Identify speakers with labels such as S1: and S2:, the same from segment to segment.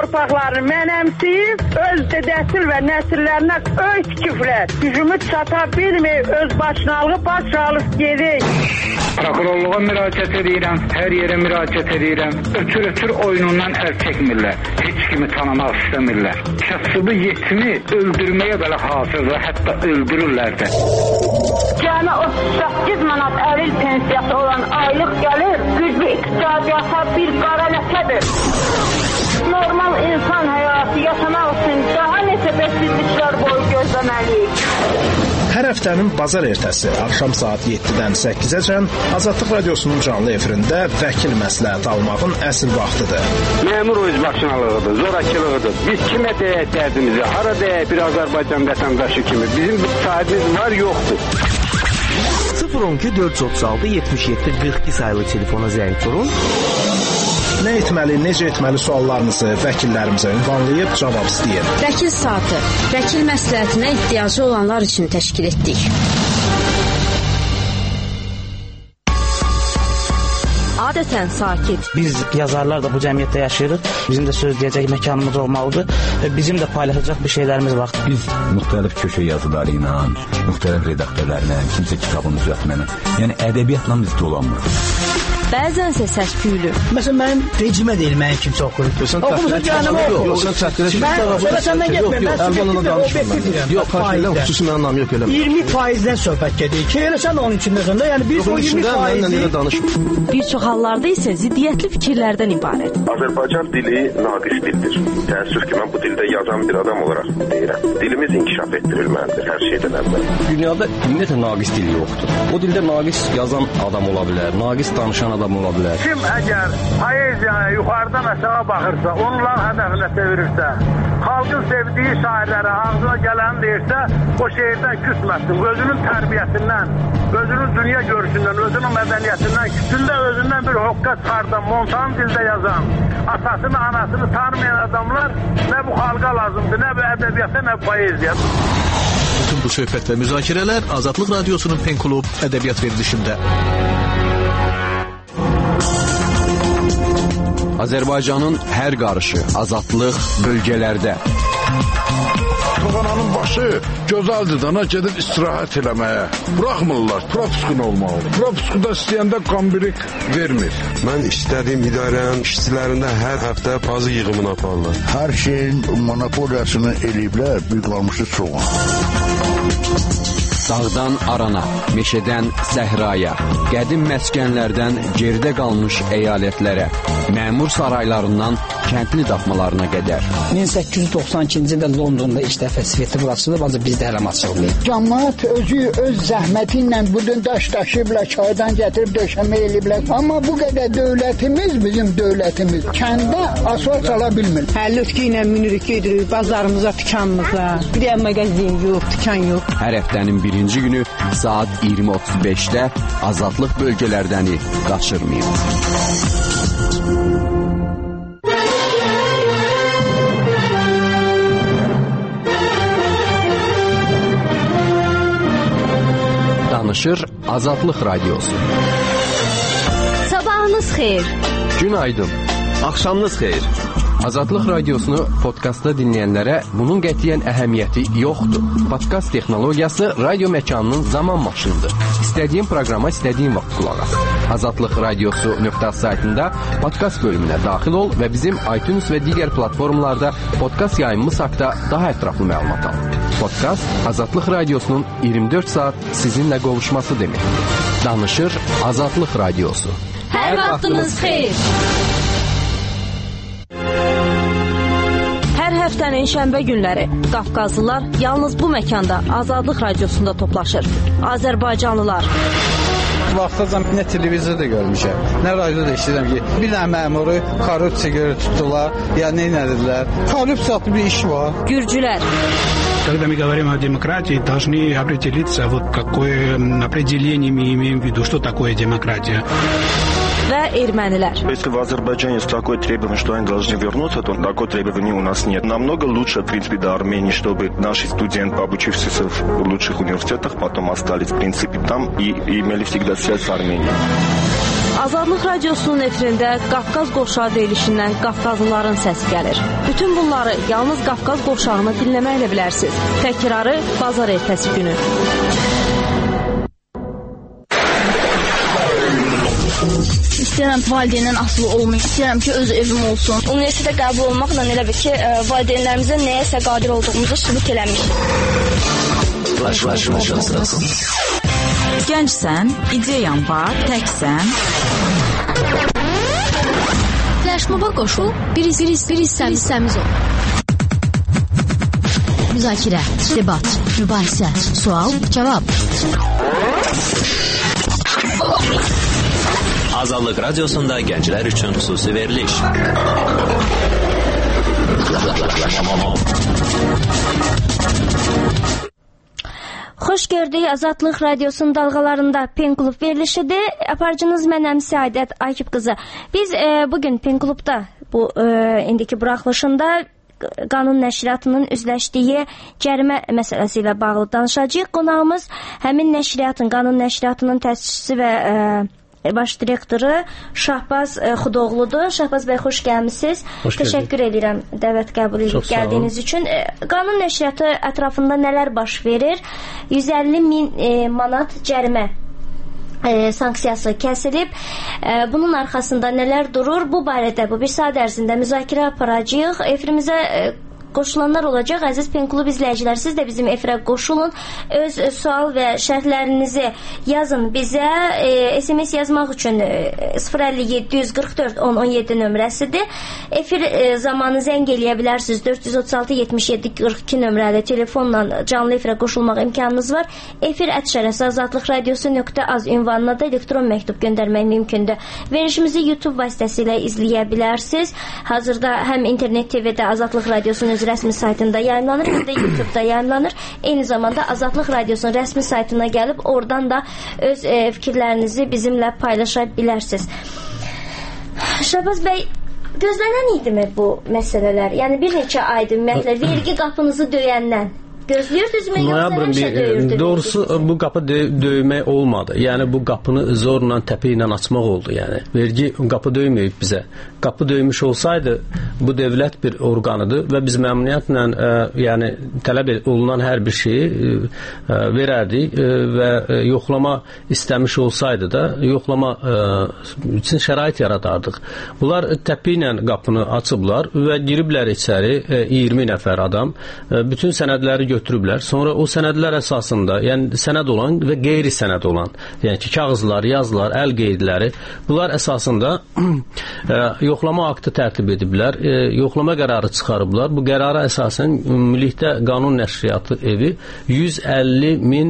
S1: torpaqlarını mənəmsiyib, öz dədəsil və nəsillərinə öy tikiblər. Gücümü çata bilməyib, öz başınalığı baş alıb gedik.
S2: Prokurorluğa müraciət edirəm, hər yerə müraciət edirəm. Ötür oyunundan əl çəkmirlər. Heç kimi tanımaq istəmirlər. Kasıbı yetimi öldürməyə belə hazırdır, hətta öldürürlər də.
S1: Cəmi 38 manat əril pensiyası olan aylıq gəlir, güclü iqtisadiyyata bir qara ləkədir. Normal insan həyatı yaşamaq üçün daha neçə bəsizliklər boyu gözləməliyik.
S3: Hər həftənin bazar ertəsi axşam saat 7-dən 8-əcən Azadlıq Radiosunun canlı efirində vəkil məsləhət almağın əsl vaxtıdır.
S4: Məmur özbaşınalığıdır, zorakılığıdır. Biz kimə deyək dərdimizi, hara deyək bir Azərbaycan vətəndaşı kimi. Bizim sahibimiz var, yoxdur.
S5: 012 436 77 42 sayılı telefona zəng vurun.
S3: Nə etməli, necə etməli suallarınızı vəkillərimizə ünvanlayıb cavab istəyin.
S6: Vəkil saatı, vəkil məsləhətinə ehtiyacı olanlar üçün təşkil etdik. Adətən sakit.
S5: Biz yazarlar da bu cəmiyyətdə yaşayırıq. Bizim də söz deyəcək məkanımız olmalıdır və bizim də paylaşacaq bir şeylərimiz var.
S7: Biz müxtəlif köşə yazıları ilə, müxtəlif redaktörlərlə, kimsə kitabını düzəltməklə, yəni ədəbiyyatla biz dolanmırıq.
S6: Bəzənsə səs-küylü.
S5: Məsələn, mənim vecimə deyil, mənim kimsə oxuyur. Oxumusun canımı oxuyur.
S8: Yox, sən çəkdirə
S5: səndən getmir, mən subjektiv və obyektiv deyirəm.
S8: Yox, xüsusi mənim namı yox eləmə.
S5: 20%-dən söhbət gedir. Ki, elə sən onun içində sonra, yəni biz o 20%-i...
S6: Bir çox hallarda isə ziddiyyətli fikirlərdən ibarət.
S9: Azərbaycan dili naqis dildir. Təəssüf ki, mən bu dildə yazan bir adam olaraq deyirəm. Dilimiz inkişaf etdirilməlidir hər şeydən əvvəl.
S8: Dünyada ümumiyyətlə naqis dil yoxdur. O dildə naqis yazan adam ola bilər, naqis danışan adam ola bilər.
S4: Kim əgər poeziyaya yuxarıdan aşağı baxırsa, onların hədəfinə çevirirsə, xalqın sevdiyi şairlərə ağzına gələni deyirsə, o şeirdən küsməsin. Özünün tərbiyəsindən, özünün dünya görüşündən, özünün mədəniyyətindən, küçündə özündən bir hoqqa çıxardan, montan dildə yazan, atasını, anasını tanımayan adamlar nə bu xalqa lazımdır, nə bu ədəbiyyata, nə bu poeziya.
S3: Bütün bu söhbət və müzakirələr Azadlıq Radiosunun Pen Klub ədəbiyyat verilişində.
S10: Azərbaycanın hər qarışı, azadlıq bölgələrdə.
S11: Toğananın başı gözəldir dana gedib istirahət eləməyə. Buraxmırlar, propiskun olmalı. Propiskuda istəyəndə qambirik vermir.
S12: Mən istədiyim idarənin işçilərində hər həftə pazı yığımını aparırlar.
S13: Hər şeyin monopoliyasını eləyiblər, bir qalmışı çoğun.
S10: Dağdan arana, meşədən səhraya, qədim məskənlərdən geridə qalmış əyalətlərə, məmur saraylarından kəndli daxmalarına qədər.
S5: 1892-ci ildə Londonda ilk dəfə sveti açılıb, ancaq bizdə hələ açılmayıb.
S13: Cəmaət özü öz zəhməti ilə budun daş daşıyıblar, çaydan gətirib döşəmə eləyiblər. Amma bu qədər dövlətimiz, bizim dövlətimiz kəndə asfalt sala bilmir.
S1: Həllütkü ilə minirik gedirik, bazarımıza, dükanımıza. Bir də mağazin yox, dükan yox.
S10: Hər həftənin birinci günü saat 20:35-də Azadlıq bölgələrdəni qaçırmayın. Danışır Azadlıq Radiosu.
S6: Sabahınız xeyir.
S10: Günaydın.
S8: Axşamınız xeyir.
S10: Azadlıq Radiosunu podkastda dinləyənlərə bunun qətiyyən əhəmiyyəti yoxdur. Podkast texnologiyası radio məkanının zaman maşınıdır. İstədiyin proqrama istədiyin vaxt qulaq as. Azadlıq Radiosu.az saytında podkast bölümünə daxil ol və bizim iTunes və digər platformalarda podkast yayımımız haqqında daha ətraflı məlumat al. Podkast Azadlıq Radiosunun 24 saat sizinlə qovuşması deməkdir. Danışır Azadlıq Radiosu.
S6: Hər vaxtınız xeyir. Hər həftənin şənbə günləri Qafqazlılar yalnız bu məkanda Azadlıq Radiosunda toplaşır. Azərbaycanlılar.
S14: Vaxtacan nə televizorda görmüşəm, nə radioda eşidirəm ki, bir dənə məmuru korrupsiya görə tutdular, ya nə edildilər. Korrupsiyalı bir iş var.
S6: Gürcülər.
S15: Когда мы говорим о демократии, должны определиться, вот какое определение мы имеем в виду, что такое демократия.
S6: Və ermənilər.
S9: Если в Азербайджане есть такое требование, что они должны вернуться, то такое требование у нас нет. Намного лучше, в принципе, до Армении, чтобы наши студенты, обучившиеся в лучших университетах, потом остались, в принципе, там и имели всегда связь с Арменией.
S6: Azadlıq Radiosunun efirində Qafqaz qovşağı deyilişindən Qafqazlıların səsi gəlir. Bütün bunları yalnız Qafqaz qovşağını dinləməklə bilərsiniz. Təkrarı bazar ertəsi günü.
S16: İstəyirəm valideyndən asılı olmayım. İstəyirəm ki, öz evim olsun. Universitetə qəbul olmaqla elə bir ki, valideynlərimizə nəyəsə qadir olduğumuzu sübut eləmiş.
S17: Gəncsən, ideyan var, təksən.
S18: Flaşmoba qoşul, bir hissəmiz ol. Müzakirə, debat, mübahisə, sual, cavab.
S19: Azadlıq Radiosunda gənclər üçün xüsusi veriliş.
S20: Xoş gördük Azadlıq Radiosunun dalğalarında Pen Klub verilişidir. Aparıcınız mənəm Səadət Akif qızı. Biz bugün Pen Klubda bu indiki buraxılışında qanun nəşriyyatının üzləşdiyi cərimə məsələsi ilə bağlı danışacağıq. Qonağımız həmin nəşriyyatın, qanun nəşriyyatının təsisçisi və baş direktoru Şahbaz Xudoğludur. Şahbaz bəy, xoş gəlmisiniz. Təşəkkür edirəm dəvət qəbul edib gəldiyiniz üçün. Qanun nəşriyyatı ətrafında nələr baş verir? 150.000 manat cərimə sanksiyası kəsilib. Bunun arxasında nələr durur? Bu barədə bu bir saat ərzində müzakirə aparacağıq. Efirimizə qoşulanlar olacaq. Əziz Pen Klub izləyicilər, siz də bizim efirə qoşulun. Öz sual və şərhlərinizi yazın bizə. SMS yazmaq üçün 057-144-10-17 nömrəsidir. Efir zamanı zəng eləyə bilərsiniz. 436-77-42 nömrəli telefonla canlı efirə qoşulmaq imkanınız var. efir@azadlıqradiosu.az ünvanına da elektron məktub göndərmək mümkündür. Verilişimizi YouTube vasitəsilə izləyə bilərsiniz. Hazırda həm internet TV-də Azadlıq Radiosunun rəsmi saytında yayımlanır, həm də YouTube-da yayımlanır. Eyni zamanda Azadlıq Radiosunun rəsmi saytına gəlib oradan da öz fikirlərinizi bizimlə paylaşa bilərsiniz. Şahbaz bəy, gözlənən idimi bu məsələlər? Yəni bir neçə aydır ümumiyyətlə vergi qapınızı döyəndən. Gözləyirdinizmi, yoxsa həmişə döyürdünüz?
S8: Doğrusu bu qapı döymək olmadı. Yəni bu qapını zorla təpə ilə açmaq oldu. Yəni vergi qapı döyməyib bizə. Qapı döymüş olsaydı bu dövlət bir orqanıdır və biz məmnuniyyətlə yəni tələb olunan hər bir şeyi verərdik və yoxlama istəmiş olsaydı da yoxlama üçün şərait yaradardıq. Bunlar təpə ilə qapını açıblar və giriblər içəri 20 nəfər adam. Bütün sənədləri götürüblər. Sonra o sənədlər əsasında, yəni sənəd olan və qeyri-sənəd olan, yəni ki, kağızlar, yazılar, əl qeydləri, bunlar əsasında yoxlama aktı tərtib ediblər, yoxlama qərarı çıxarıblar. Bu qərara əsasən ümumilikdə qanun nəşriyyatı evi 150.000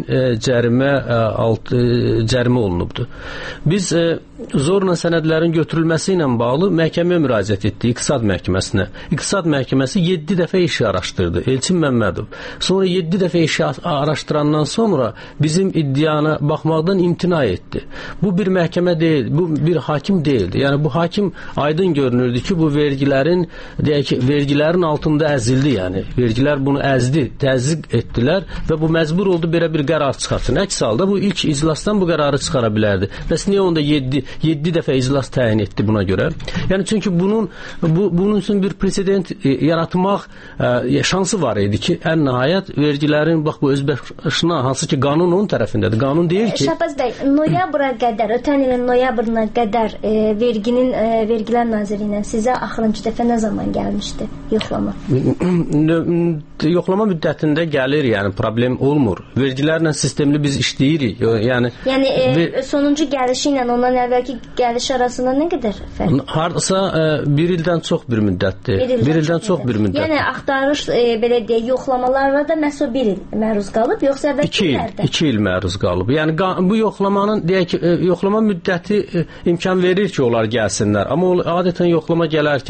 S8: cərimə olunubdur. Biz zorla sənədlərin götürülməsi ilə bağlı məhkəməyə müraciət etdik, İqtisad məhkəməsinə. İqtisad məhkəməsi 7 dəfə işi araşdırdı. Elçin Məmmədov. Sonra 7 dəfə işi araşdırandan sonra bizim iddiana baxmaqdan imtina etdi. Bu bir məhkəmə deyil, bu bir hakim deyildi. Yəni bu hakim aydın görünürdü ki, bu vergilərin, deyək ki, vergilərin altında əzildi, yəni. Vergilər bunu əzdi, təzyiq etdilər və bu məcbur oldu belə bir qərar çıxartsın. Əks halda bu ilk iclasdan bu qərarı çıxara bilərdi. Bəs niyə onda 7 dəfə iclas təyin etdi buna görə? Yəni çünki bunun üçün bir presedent yaratmaq şansı var idi ki, ən nəhayət vergilərin, bax bu özbaşına, hansı ki qanun onun tərəfindədir. Qanun deyir ki...
S20: Şahbaz bəy, noyabra qədər, ötən ilin noyabrına qədər Vergilər Naziri ilə sizə axırıncı dəfə nə zaman gəlmişdi yoxlama? Yoxlama
S8: müddətində gəlir, yəni problem olmur. Vergilərlə sistemli biz işləyirik. Yəni
S20: sonuncu gəlişi ilə ondan əvvəlki gəliş arasında nə qədər fərq?
S8: Hardasa bir ildən çox bir müddətdir. Bir ildən çox bir müddətdir.
S20: Yəni axtarış, belə deyək, yoxlamalarla da məhz o bir il məruz qalıb, yoxsa əvvəlkilərdə?
S8: 2 il məruz qalıb. Yəni bu yoxlamanın, deyək ki, yoxlama müddəti imkan verir ki, onlar gəlsinlər. Amma adətən yoxlama gələrkən xəbərdar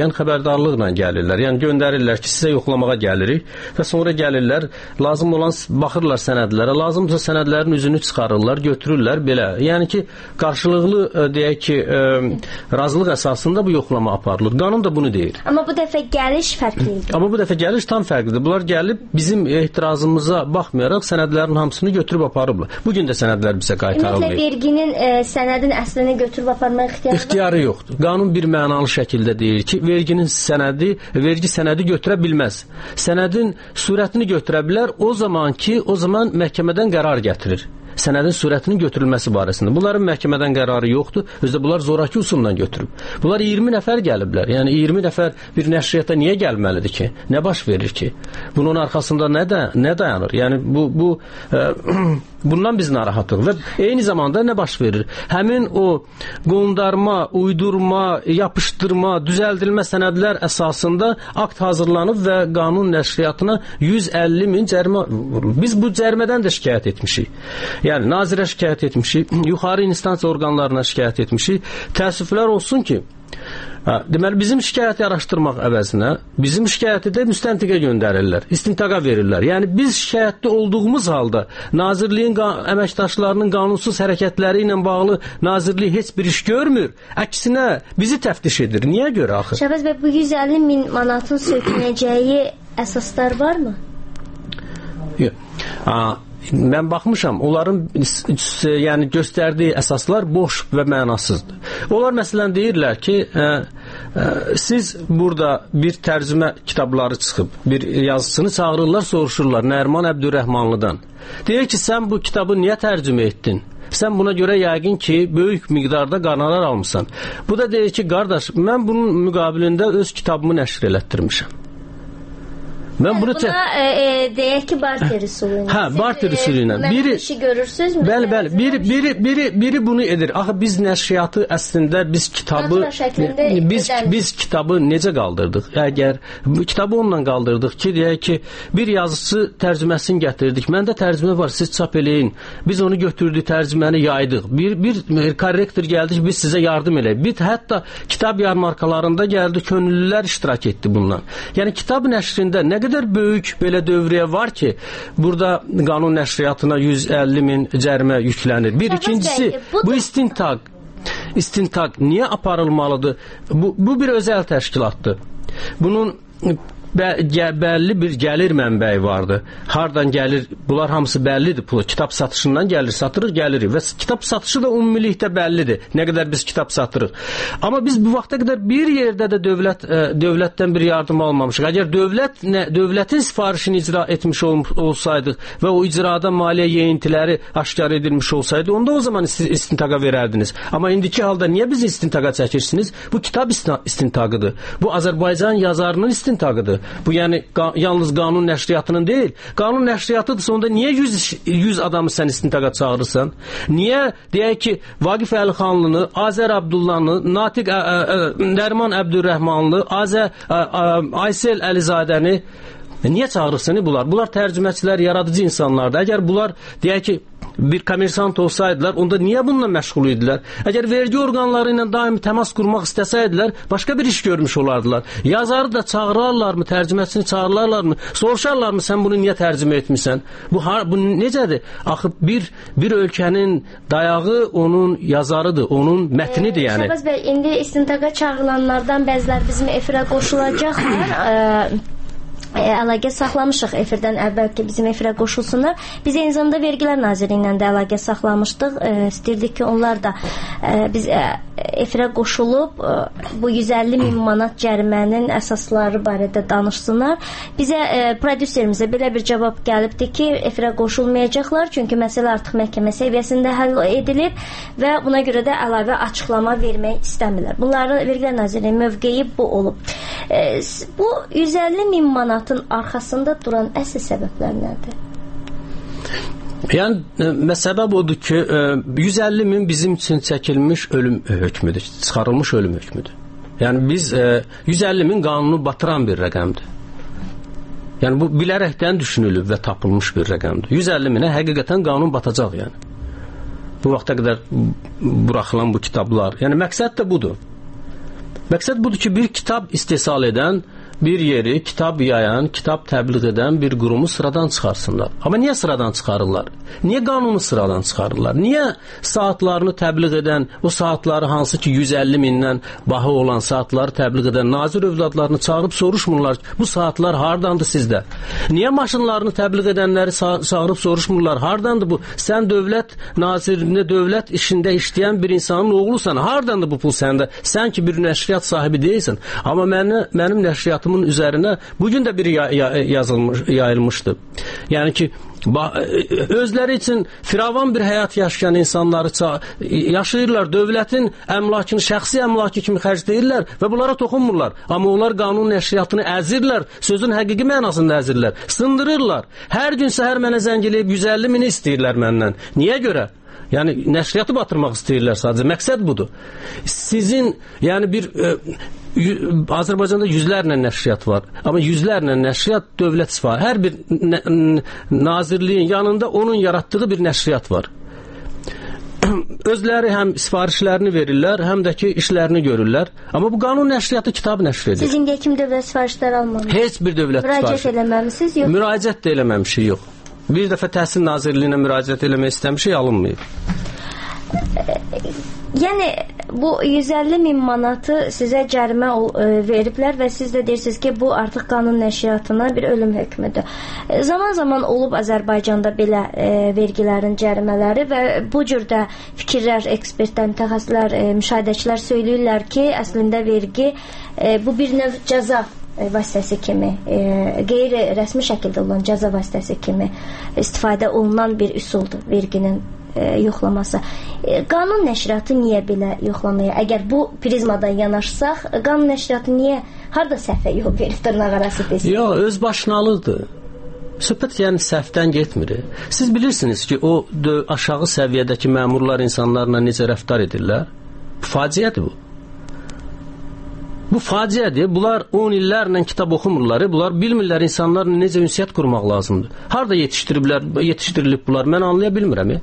S8: xəbərdarlıqla gəlirlər. Yəni göndərirlər ki, sizə yoxlamağa gəlirik və sonra gəlirlər, lazım olan baxırlar sənədlərə, lazımsa sənədlərin üzünü çıxarırlar, götürürlər belə. Yəni ki, qarşılıqlı deyək ki, razılıq əsasında bu yoxlama aparılır. Qanun da bunu deyir.
S20: Amma bu dəfə gəliş fərqlidir.
S8: Amma bu dəfə gəliş tam fərqlidir. Bunlar gəlib bizim etirazımıza baxmayaraq sənədlərin hamısını götürüb aparıblar. Bugün də sənədlər bizə qaytarılır.
S20: Ümumiyyətlə verginin sənədin əslini götürüb aparmaq
S8: ixtiyarı yoxdur. Qanun bir mənalı şəkildə deyir ki, vergi sənədi götürə bilməz. Sənədin surətini götürə bilər o zaman məhkəmədən qərar gətirir. Sənədin surətinin götürülməsi barəsində. Bunların məhkəmədən qərarı yoxdur. Özdə bunlar zoraki usulla götürüb. Bunlar 20 nəfər gəliblər. Yəni 20 nəfər bir nəşriyyata niyə gəlməlidir ki? Nə baş verir ki? Bunun arxasında nə dayanır? Yəni bundan biz narahatıq və eyni zamanda nə baş verir? Həmin o qondarma, uydurma, yapışdırma, düzəldilmə sənədlər əsasında akt hazırlanıb və qanun nəşriyyatına 150.000 cərimə vurulur. Biz bu cərimədən də şikayət etmişik. Yəni nazirə şikayət etmişik, yuxarı instansiya orqanlarına şikayət etmişik. Təəssüflər olsun ki, deməli bizim şikayəti araşdırmaq əvəzinə bizim şikayəti də müstəntiqə göndərirlər, istintaqa verirlər. Yəni biz şikayətli olduğumuz halda Nazirliyin əməkdaşlarının qanunsuz hərəkətləri ilə bağlı Nazirlik heç bir iş görmür. Əksinə bizi təftiş edir. Niyə görə axı?
S20: Şəhbəz bəy, bu 150.000 manatın söküləcəyi əsaslar varmı?
S8: Yox. Mən baxmışam, onların yəni göstərdiyi əsaslar boş və mənasızdır. Onlar məsələn deyirlər ki, siz burada bir tərcümə kitabları çıxıb, bir yazısını çağırırlar, soruşurlar Nəriman Əbdürrəhmanlıdan. Deyir ki, sən bu kitabı niyə tərcümə etdin? Sən buna görə yəqin ki, böyük miqdarda qanalar almışsan. Bu da deyir ki, qardaş, mən bunun müqabilində öz kitabımı nəşr elətdirmişəm.
S20: Buna deyək ki, barter üsulu ilə.
S8: Barter üsulu ilə.
S20: Biri işi görürsünüzmü?
S8: Bəli. Biri bunu edir. Axı biz nəşriyyatı əslində biz kitabı necə qaldırdıq? Əgər bu kitabı onunla qaldırdıq ki, deyək ki, bir yazıcı tərcüməsini gətirdik. Məndə tərcümə var, siz çap eləyin. Biz onu götürdük, tərcüməni yaydıq. Bir korrektor gəldi ki, biz sizə yardım eləyik. Biz hətta kitab yarmarkalarında gəldi, könüllülər iştirak etdi bundan. Yəni kitab nəşrində nə qədər böyük belə dövriyyə var ki, burada qanun nəşriyyatına 150.000 cərimə yüklənir. Bir, ikincisi, bu istintaq niyə aparılmalıdır? Bu bir özəl təşkilatdır. Bunun bəlli bir gəlir mənbəyi vardır. Hardan gəlir? Bunlar hamısı bəllidir. Pulu kitab satışından gəlir, satırıq, gəlirik. Və kitab satışı da ümumilikdə bəllidir. Nə qədər biz kitab satırıq. Amma biz bu vaxta qədər bir yerdə də dövlətdən bir yardım almamışıq. Əgər dövlətin sifarişini icra etmiş olsaydıq və o icrada maliyyə yeyintiləri aşkar edilmiş olsaydı, onda o zaman istintaqa verərdiniz. Amma indiki halda niyə bizi istintaqa çəkirsiniz? Bu kitab istintaqıdır. Bu Azərbaycan yazarının istintaqıdır. Bu yəni yalnız qanun nəşriyyatının deyil. Qanun nəşriyyatıdırsa onda niyə 100 adamı sən istintaqa çağırırsan? Niyə deyək ki, Vaqif Əlixanlını, Azər Abdullanı, Natiq Nəriman Əbdürrəhmanlı, Aysel Əlizadəni niyə çağırırsan bunlar? Bunlar tərcüməçilər, yaradıcı insanlardır. Əgər bunlar deyək ki, bir kommersant olsaydılar, onda niyə bununla məşğul idilər? Əgər vergi orqanları ilə daimi təmas qurmaq istəsəydilər, başqa bir iş görmüş olardılar. Yazarı da çağırarlarmı, tərcüməsini çağırarlarmı, soruşarlarmı, sən bunu niyə tərcümə etmirsən? Bu necədir? Axı bir ölkənin dayağı onun yazarıdır, onun mətnidir yəni.
S20: Şəhbəz bəy, indi istintaqa çağırılanlardan bəziləri bizim efirə qoşulacaqlar. Əlaqə saxlamışıq efirdən əvvəl ki, bizim efirə qoşulsunlar. Biz eyni zamanda Vergilər Nazirliyi ilə də əlaqə saxlamışdıq. İstirdik ki, onlar da biz efirə qoşulub bu 150.000 manat cərimənin əsasları barədə danışsınlar. Bizə prodüserimizə belə bir cavab gəlibdi ki, efirə qoşulmayacaqlar, çünki məsələ artıq məhkəmə səviyyəsində həll edilib və buna görə də əlavə açıqlama vermək istəmirlər. Bunların Vergilər Nazirliyi mövqeyi bu olub. Bu 150.000 manatın arxasında duran əsl səbəblər nədir?
S8: Yəni, səbəb odur ki, 150.000 bizim üçün çəkilmiş ölüm hökmüdür, çıxarılmış ölüm hökmüdür. Yəni, biz 150.000 qanunu batıran bir rəqəmdir. Yəni, bu bilərəkdən düşünülüb və tapılmış bir rəqəmdir. 150.000-ə həqiqətən qanun batacaq, yəni. Bu vaxta qədər buraxılan bu kitablar. Yəni, məqsəd də budur. Məqsəd budur ki, bir kitab istehsal edən, bir yeri kitab yayan, kitab təbliğ edən bir qurumu sıradan çıxarsınlar. Amma niyə sıradan çıxarırlar? Niyə qanunu sıradan çıxarırlar? Niyə saatlarını təbliğ edən, o saatları hansı ki 150 mindən bahı olan saatları təbliğ edən nazir övladlarını çağırıb soruşmurlar ki, bu saatlar hardandır sizdə? Niyə maşınlarını təbliğ edənləri çağırıb soruşmurlar, hardandır bu? Sən dövlət nazirində, dövlət işində işləyən bir insanın oğlusan, hardandır bu pul səndə? Sən ki bir nəşriyyat sahibi deyilsən. Amma mənim nəşriyyatım üzərinə bugün də bir yayılmışdı. Yəni ki, özləri üçün firavan bir həyat yaşayan insanları yaşayırlar, dövlətin əmlakını şəxsi əmlakı kimi xərcləyirlər və bunlara toxunmurlar. Amma onlar qanun nəşriyyatını əzirlər, sözün həqiqi mənasında əzirlər, sındırırlar. Hər gün səhər mənə zəng eləyib 150 mini istəyirlər məndən. Niyə görə? Yəni nəşriyyatı batırmaq istəyirlər sadəcə. Məqsəd budur. Sizin, yəni bir Azərbaycanda yüzlərlə nəşriyyat var. Amma yüzlərlə nəşriyyat dövlət sifarişi. Hər bir nazirliyin yanında onun yaratdığı bir nəşriyyat var. Özləri həm sifarişlərini verirlər, həm də ki işlərini görürlər. Amma bu qanun nəşriyyatı kitab nəşr edir.
S20: Siz indiyə kimi dövlət sifarişləri almamışsınız?
S8: Heç bir dövlət sifarişi.
S20: Müraciət eləməmisiniz? Yox.
S8: Müraciət də eləməmişik, yox. Bir dəfə Təhsil Nazirliyinə müraciət eləmək istəmişik, alınmayıb.
S20: Yəni bu 150 min manatı sizə cərimə veriblər və siz də deyirsiniz ki, bu artıq qanun nəşriyyatına bir ölüm hökmüdür. Zaman-zaman olub Azərbaycanda belə vergilərin cərimələri və bu cürdə fikirlər, ekspertlər, mütəxəssislər, müşahidəçilər söyləyirlər ki, əslində vergi bu bir növ cəza vasitəsi kimi, qeyri-rəsmi şəkildə olan cəza vasitəsi kimi istifadə olunan bir üsuldur verginin yoxlaması. Qanun nəşriyyatı niyə belə yoxlanıyor? Əgər bu prizmadan yanaşsaq, qanun nəşriyyatı niyə harda səhvə yol verib dırnaq arası desin?
S8: Yox, öz başınalıqdır. Söhbət yəni səhvdən getmir. Siz bilirsiniz ki, o aşağı səviyyədəki məmurlar insanlarla necə rəftar edirlər? Faciədir bu. Bu faciədir. Bunlar 10 illərlə kitab oxumurlar. Bunlar bilmirlər insanlarla necə ünsiyyət qurmaq lazımdır. Harada yetişdirilib bunlar? Mən anlaya bilmirəm.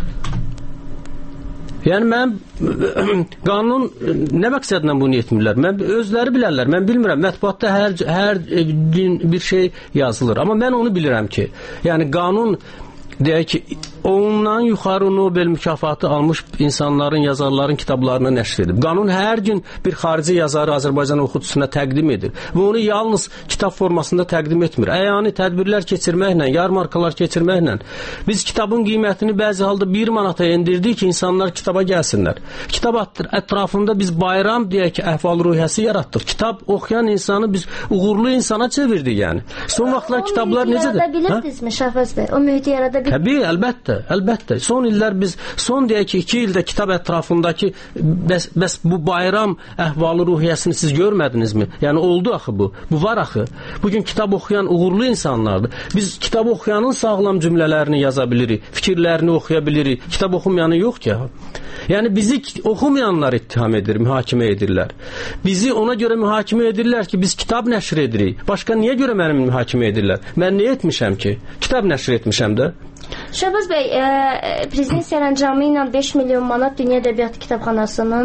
S8: Yəni mən qanun nə məqsədlə bunu etmirlər? Mən özləri bilərlər. Mən bilmirəm. Mətbuatda hər gün bir şey yazılır. Amma mən onu bilirəm ki, yəni qanun deyək ki, ondan yuxarı Nobel mükafatı almış insanların, yazarların kitablarını nəşr edib. Qanun hər gün bir xarici yazarı Azərbaycan oxucusuna təqdim edir və onu yalnız kitab formasında təqdim etmir. Əyani tədbirlər keçirməklə, yarmarkalar keçirməklə biz kitabın qiymətini bəzi halda 1 manata endirdik ki, insanlar kitaba gəlsinlər. Kitab ətrafında biz bayram deyək ki, əhval-ruhiyyəsi yaratdıq. Kitab oxuyan insanı biz uğurlu insana çevirdik yəni. Son vaxtlar kitablar necədir?
S20: O mühiti yaradabilirdinizmi Şahbaz bəy? O mühiti yaradabilirdiniz?
S8: Təbii, əlbəttə. Son illər biz, son deyək ki, 2 ildə kitab ətrafındakı bəs bu bayram əhvalı ruhiyyəsini siz görmədinizmi? Yəni oldu axı bu. Bu var axı. Bugün kitab oxuyan uğurlu insanlardır. Biz kitab oxuyanın sağlam cümlələrini yaza bilirik, fikirlərini oxuya bilirik. Kitab oxumayanı yox ki. Yəni bizi oxumayanlar ittiham edir, mühakimə edirlər. Bizi ona görə mühakimə edirlər ki, biz kitab nəşr edirik. Başqa niyə görə məni mühakimə edirlər? Mən nə etmişəm ki? Kitab nəşr etmişəm də.
S20: Şahbaz bəy, prezident sərəncamı ilə 5 milyon manat Dünya Ədəbiyyatı Kitabxanasının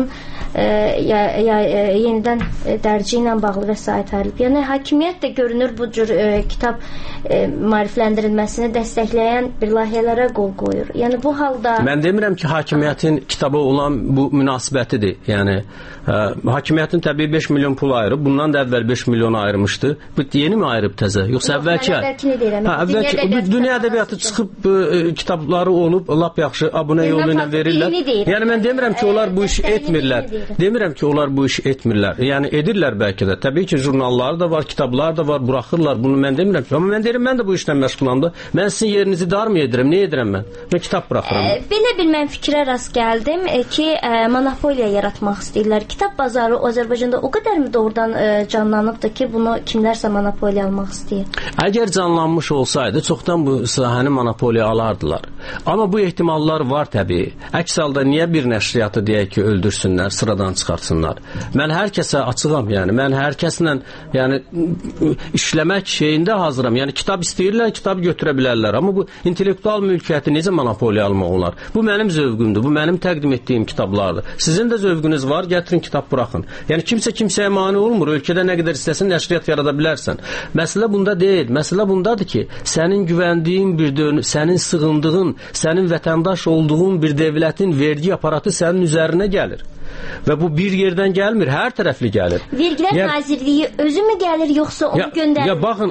S20: yenidən dərci ilə bağlı vəsait ayrılıb. Yəni hakimiyyət də görünür bu cür kitab maarifləndirilməsini dəstəkləyən bir layihələrə qol qoyur. Yəni bu halda
S8: mən demirəm ki, hakimiyyətin kitaba olan bu münasibətidir. Yəni hakimiyyətin təbii 5 milyon pul ayırıb, bundan da əvvəl 5 milyon ayırmışdı. Bu yeni mi ayırıb təzə? Yoxsa əvvəlki ay? Dünya Ədəbiyyatı çıxıb kitabları olub, lap yaxşı abunə yolu ilə verirlər. Yəni mən demirəm ki, onlar bu işi etmirlər. Demirəm ki, onlar bu işi etmirlər. Yəni edirlər bəlkə də. Təbii ki, jurnalları da var, kitablar da var, buraxırlar. Bunu mən demirəm ki. Amma mən deyirəm, mən də bu işlə məşğulam da. Mən sizin yerinizi dar mı edirəm? Nə edirəm mən? Mən kitab buraxıram.
S20: Belə bir mən fikrə rast gəldim ki, monopoliya yaratmaq istəyirlər. Kitab bazarı Azərbaycanda o qədər mi doğrudan canlanıbdır ki, bunu kimlərsə monopoliya almaq istəyir?
S8: Əgər canlanmış olsaydı, çoxdan bu sahəni monopoliya alardılar. Amma bu ehtimallar var təbii. Əks halda niyə bir nəşriyyatı deyək ki, öldürsünlər, sıradan çıxartsınlar? Mən hər kəsə açığam, yəni. Mən hər kəslə yəni işləmək şeyində hazıram. Yəni kitab istəyirlər, kitab götürə bilərlər. Amma bu intellektual mülkiyyəti necə monopoliya almaq olar? Bu mənim zövqümdür, bu mənim təqdim etdiyim kitablardır. Sizin də zövqünüz var, gətirin kitab buraxın. Yəni kimsə kimsəyə mane olmur. Ölkədə nə qədər istəsən nəşriyyat yarada bilərsən. Məsələ bunda deyil. Məsələ bundadır ki, sənin güvəndiyin bir sənin sığındığın, sənin vətəndaş olduğun bir dövlətin vergi aparatı sənin üzərinə gəlir. Və bu bir yerdən gəlmir, hər tərəfli gəlir.
S20: Vergilər Nazirliyi özü mü gəlir, yoxsa onu göndərir?
S8: Ya baxın,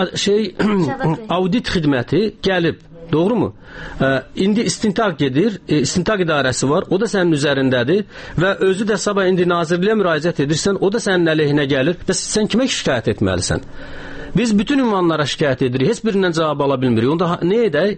S8: audit xidməti gəlib. Doğrumu? İndi istintaq gedir, istintaq idarəsi var, o da sənin üzərindədir və özü də sabah indi nazirliyə müraciət edirsən, o da sənin əleyhinə gəlir və sən kimə şikayət etməlisən? Biz bütün ünvanlara şikayət edirik, heç birindən cavab ala bilmirik. Onda nə edək?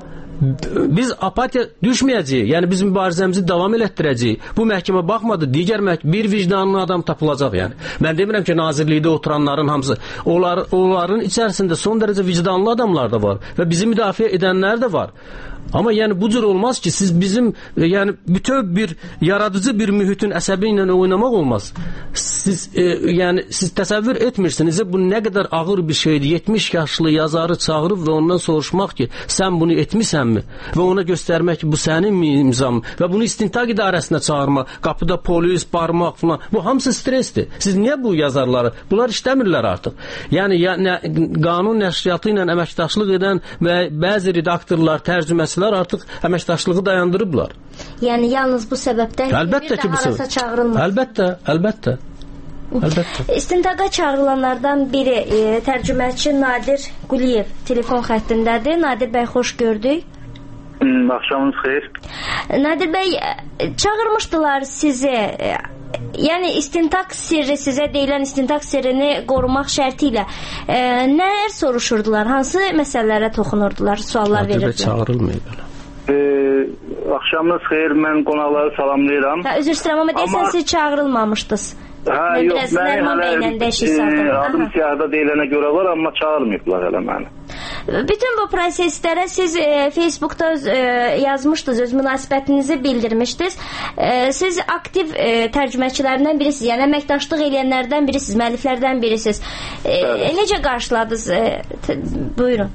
S8: Biz apatiya düşməyəcəyik, yəni biz mübarizəmizi davam elətdirəcəyik. Bu məhkəmə baxmadı, digər bir vicdanlı adam tapılacaq yəni. Mən demirəm ki, nazirlikdə oturanların hamısı, onların içərisində son dərəcə vicdanlı adamlar da var və bizi müdafiə edənlər də var. Amma yəni bu cür olmaz ki, siz bizim yəni bütöv bir yaradıcı bir mühitin əsəbi ilə oynamaq olmaz. Siz siz təsəvvür etmirsiniz bu nə qədər ağır bir şeydir. 70 yaşlı yazarı çağırıb və ondan soruşmaq ki, sən bunu etmisənmi? Və ona göstərmək ki, bu sənin imzan və bunu istintaq idarəsinə çağırmaq, qapıda polis, barmaq falan. Bu hamısı stressdir. Siz niyə bu yazarları? Bunlar işləmirlər artıq. Yəni qanun nəşriyyatı ilə əməkdaşlıq edən və bəzi redaktorlar, tərcüməçilər artıq əməkdaşlığı dayandırıblar.
S20: Yəni yalnız bu səbəbdən
S8: əlbəttə ki, bu səbəb çağırılmaz. Əlbəttə.
S20: İstintaqa çağırılanlardan biri tərcüməçi Nadir Quliyev telefon xəttindədir. Nadir bəy, xoş gördük.
S4: Axşamınız xeyir.
S20: Nadir bəy, çağırmışdılar sizi. Yəni istintaq sirri, sizə deyilən istintaq sirrini qorumaq şərti ilə nələr soruşurdular? Hansı məsələlərə toxunurdular, suallar verirdilər?
S8: Nadir bəy çağırılmayıb belə.
S4: Axşamınız xeyir, mən qonaqları salamlayıram.
S20: Üzr istəyirəm, amma deyəsən siz çağırılmamışdınız.
S4: Yox, mən adım siyahıda deyilənə görə var, amma çağırmayıblar hələ məni.
S20: Bütün bu proseslərə siz Facebookda yazmışdınız, öz münasibətinizi bildirmişdiniz. Siz aktiv tərcüməçilərindən birisiniz, yəni əməkdaşlıq eləyənlərdən birisiniz, müəlliflərdən birisiniz. Necə qarşıladınız? Buyurun.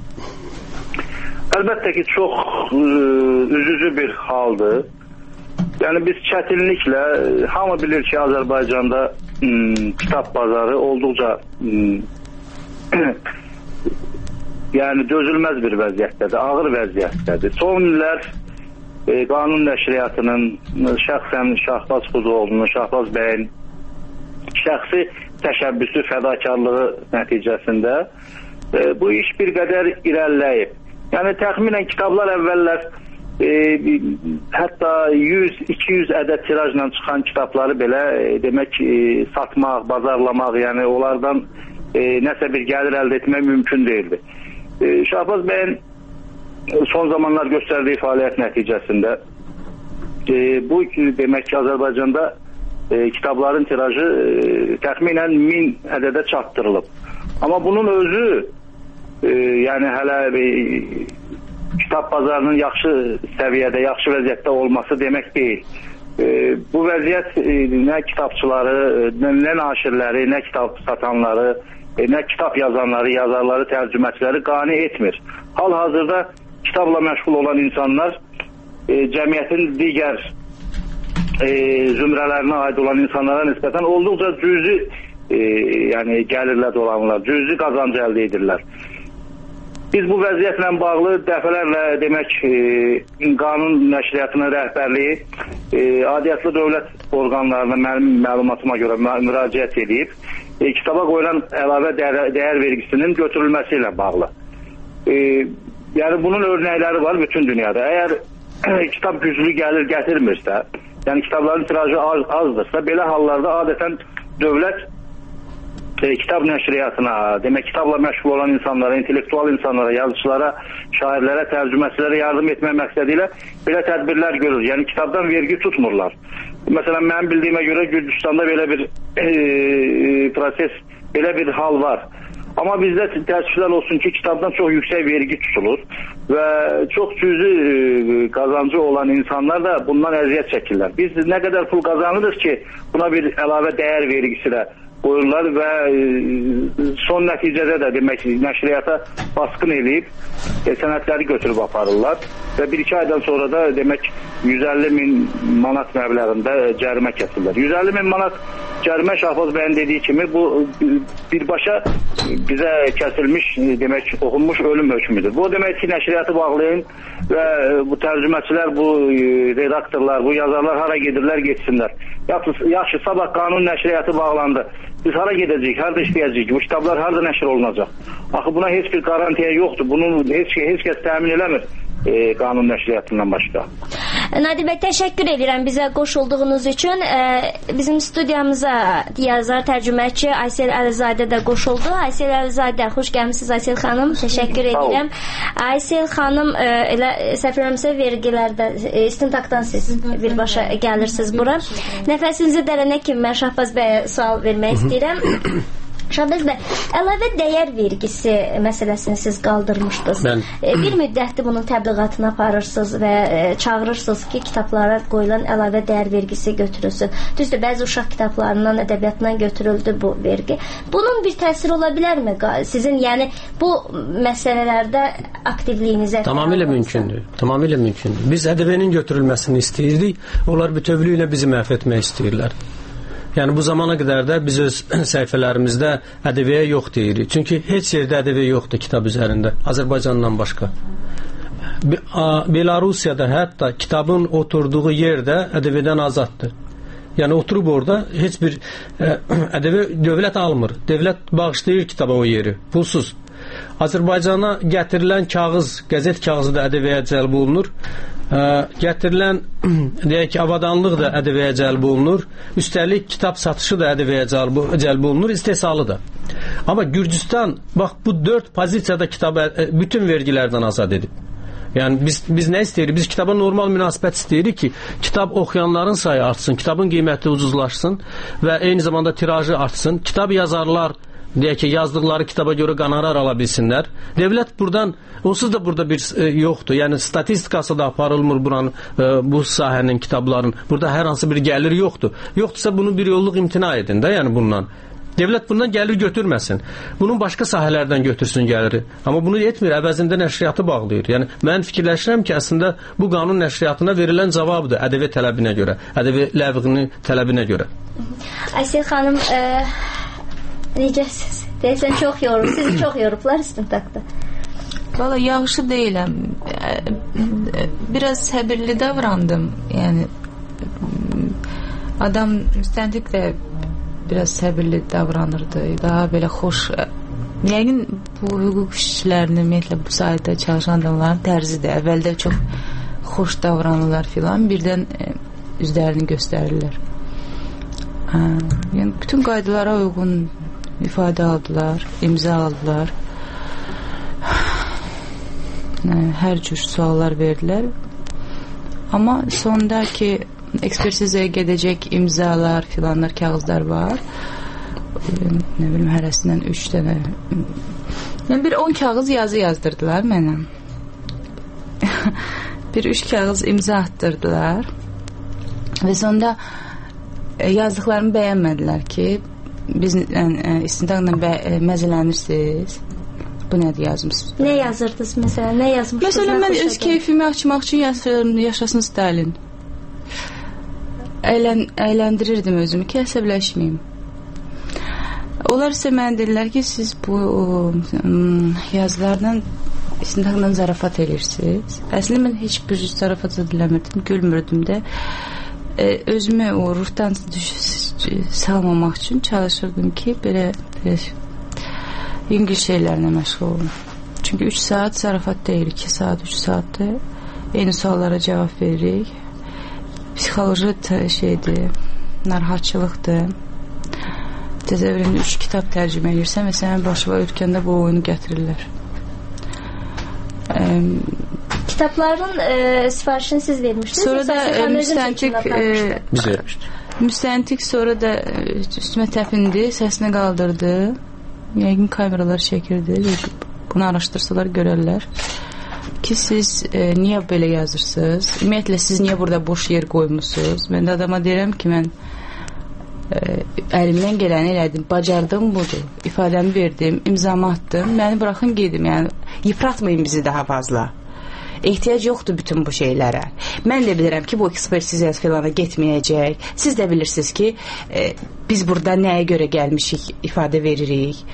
S4: Əlbəttə ki, çox üzücü bir haldır. Yəni biz çətinliklə, hamı bilir ki, Azərbaycanda kitab bazarı olduqca yəni dözülməz bir vəziyyətdədir, ağır vəziyyətdədir. Son illər qanun nəşriyyatının, şəxsən Şahbaz Xudoğlu'nun, Şahbaz bəyin şəxsi təşəbbüsü, fədakarlığı nəticəsində bu iş bir qədər irəliləyib. Yəni təxminən kitablar əvvəllər hətta 100-200 ədəd tirajla çıxan kitabları belə demək satmaq, bazarlamaq, yəni onlardan nəsə bir gəlir əldə etmək mümkün deyildi. Şahbaz bəyin son zamanlar göstərdiyi fəaliyyət nəticəsində bu demək ki, Azərbaycanda kitabların tirajı təxminən 1000 ədədə çatdırılıb. Amma bunun özü yəni hələ kitab bazarının yaxşı səviyyədə, yaxşı vəziyyətdə olması demək deyil. Bu vəziyyət nə kitabçıları, nə naşirləri, nə kitab satanları, nə kitab yazanları, yazarları, tərcüməçiləri qane etmir. Hal-hazırda kitabla məşğul olan insanlar cəmiyyətin digər zümrələrinə aid olan insanlara nisbətən olduqca cüzi yəni gəlirlə dolanırlar, cüzi qazancı əldə edirlər. Biz bu vəziyyətlə bağlı dəfələrlə demək qanun nəşriyyatının rəhbərliyi aidiyyatlı dövlət orqanlarına mənim məlumatıma görə müraciət edib kitaba qoyulan əlavə dəyər vergisinin götürülməsi ilə bağlı. Yəni bunun örnəkləri var bütün dünyada. Əgər kitab güclü gəlir gətirmirsə, yəni kitabların tirajı azdırsa, belə hallarda adətən dövlət kitab nəşriyyatına, demək kitabla məşğul olan insanlara, intellektual insanlara, yazıçılara, şairlərə, tərcüməçilərə yardım etmək məqsədi ilə belə tədbirlər görür. Yəni kitabdan vergi tutmurlar. Məsələn, mənim bildiyimə görə Gürcüstanda belə bir proses, belə bir hal var.
S21: Amma bizdə təəssüflər olsun ki, kitabdan çox yüksək vergi tutulur və çox cüzi qazancı olan insanlar da bundan əziyyət çəkirlər. Biz nə qədər pul qazanırıq ki, buna bir əlavə dəyər vergisi də qoyurlar və son nəticədə də demək nəşriyyata baskın eləyib sənədləri götürüb aparırlar və 1-2 aydan sonra da demək 150.000 manat məbləğində cərimə kəsirlər. 150.000 manat cərimə Şahbaz bəyin dediyi kimi bu birbaşa bizə kəsilmiş demək oxunmuş ölüm hökmüdür. Bu demək ki, nəşriyyatı bağlayın və bu tərcüməçilər, bu redaktorlar, bu yazarlar hara gedirlər, getsinlər. Yaxşı, sabah qanun nəşriyyatı bağlandı. Biz hara gedəcəyik, harada işləyəcəyik, bu kitablar harada nəşr olunacaq? Axı buna heç bir qarantiya yoxdur, bunu heç kəs təmin eləmir qanun nəşriyyatından başqa.
S20: Nadir bəy, təşəkkür edirəm bizə qoşulduğunuz üçün. Bizim studiyamıza yazar, tərcüməçi Aysel Əlizadə də qoşuldu. Aysel Əlizadə, xoş gəlmişsiniz Aysel xanım. Təşəkkür edirəm. Aysel xanım, elə səhv eləmirəmsə vergilərdə istintaqdan siz birbaşa gəlirsiniz bura. Nəfəsinizi dərənə kimi mən Şahbaz bəyə sual vermək istəyirəm. Şahbaz bəy, əlavə dəyər vergisi məsələsini siz qaldırmışdınız. Bir müddətdir bunun təbliğatını aparırsınız və çağırırsınız ki, kitablara qoyulan əlavə dəyər vergisi götürülsün. Düzdür, bəzi uşaq kitablarından, ədəbiyyatından götürüldü bu vergi. Bunun bir təsiri ola bilərmi sizin, yəni bu məsələlərdə aktivliyinizə?
S8: Tamamilə mümkündür. Tamamilə mümkündür. Biz ədəbiyyatın götürülməsini istəyirdik, onlar bütövlüklə bizi məhv etmək istəyirlər. Yəni bu zamana qədər də biz öz səhifələrimizdə ədəbiyyə yox deyirik. Çünki heç yerdə ədəbiyyə yoxdur kitab üzərində, Azərbaycandan başqa. Belarusiyada hətta kitabın oturduğu yerdə ədəbiyyədən azaddır. Yəni oturub orada heç bir ədəbiyyə dövlət almır. Dövlət bağışlayır kitaba o yeri, pulsuz. Azərbaycana gətirilən kağız, qəzet kağızı da ədəbiyyəyə cəlb olunur. Gətirilən deyək ki, avadanlıq da ədəbiyyəyə cəlb olunur. Üstəlik kitab satışı da ədəbiyyəyə cəlb olunur, istehsalı da. Amma Gürcüstan bax bu 4 pozisiyada kitabı bütün vergilərdən azad edib. Yəni biz nə istəyirik? Biz kitaba normal münasibət istəyirik ki, kitab oxuyanların sayı artsın, kitabın qiyməti ucuzlaşsın və eyni zamanda tirajı artsın. Kitab yazarlar deyək ki, yazdıqları kitaba görə qonorar ala bilsinlər. Dövlət buradan, onsuz da burada bir yoxdur. Yəni statistikası da aparılmır buranın, bu sahənin, kitabların. Burada hər hansı bir gəlir yoxdur. Yoxdursa bunu bir yolluk imtina edin də, yəni bundan. Dövlət bundan gəlir götürməsin. Bunun başqa sahələrdən götürsün gəliri. Amma bunu etmir, əvəzində nəşriyyatı bağlayır. Yəni mən fikirləşirəm ki, əslində bu qanun nəşriyyatına verilən cavabdır ədəbi tələbinə görə, ədəbi ləvğinin tələbinə görə.
S20: Aysel xanım, necəsiz? Deyəsən çox yorub. Sizi çox yorublar istintaqda.
S17: Valla yaxşı deyiləm. Biraz səbirli davrandım. Yəni adam müstəntiq də biraz səbirli davranırdı. Daha belə xoş. Yəqin bu hüquq işçilərinin ümumiyyətlə bu sahədə çalışan adamların tərzidir. Əvvəldə çox xoş davranırlar filan. Birdən üzlərini göstərirlər. Yəni bütün qaydalara uyğun ifadə aldılar, imza aldılar. Hər cür suallar verdilər. Amma sondaki ekspertizaya gedəcək imzalar filanlar, kağızlar var. Nə bilim, hərəsindən 3 dənə. Yəni bir 10 kağız yazı yazdırdılar mənə. Bir 3 kağız imza attırdılar. Və sonda yazdıqlarımı bəyənmədilər ki, biz istintaqla məzələnirsiniz. Bu nədir yazmışsınız?
S20: Nə yazırdınız məsələn? Nə yazmışsınız?
S17: Məsələn, mən öz keyfimi açmaq üçün yaşasın Stalin. Əyləndirirdim özümü ki, əsəbləşməyim. Onlar isə mənə dedilər ki, siz bu yazılardan istintaqla zarafat edirsiniz. Əslində mən heç bir zarafat ediləmirdim, gülmürdüm də. Özümü o ruhdan salmamaq üçün çalışırdım ki, belə yüngül şeylərlə məşğul olun. Çünki 3 saat zarafat deyil, 2 saat, 3 saatdır. Eyni suallara cavab veririk. Psixoloji şeydir, narahatçılıqdır. Təzəvvüründə 3 kitab tərcümə edirsən və sənin başına ülkəndə bu oyunu gətirirlər.
S20: Kitabların sifarişini siz vermişdiniz.
S17: Sonra da müstəntiq sonra da üstümə təpindi, səsini qaldırdı. Yəqin kameralar çəkirdi. Bunu araşdırsalar görərlər ki, siz niyə belə yazırsınız? Ümumiyyətlə, siz niyə burada boş yer qoymusunuz? Mən də adama deyirəm ki, mən əlimdən gələni elədim, bacardım budur. İfadəmi verdim, imzamı atdım. Məni buraxın gedim, yəni yıpratmayın bizi daha fazla. Ehtiyac yoxdur bütün bu şeylərə. Mən də bilirəm ki, bu ekspertizə filana getməyəcək. Siz də bilirsiniz ki, biz burada nəyə görə gəlmişik, ifadə veririk.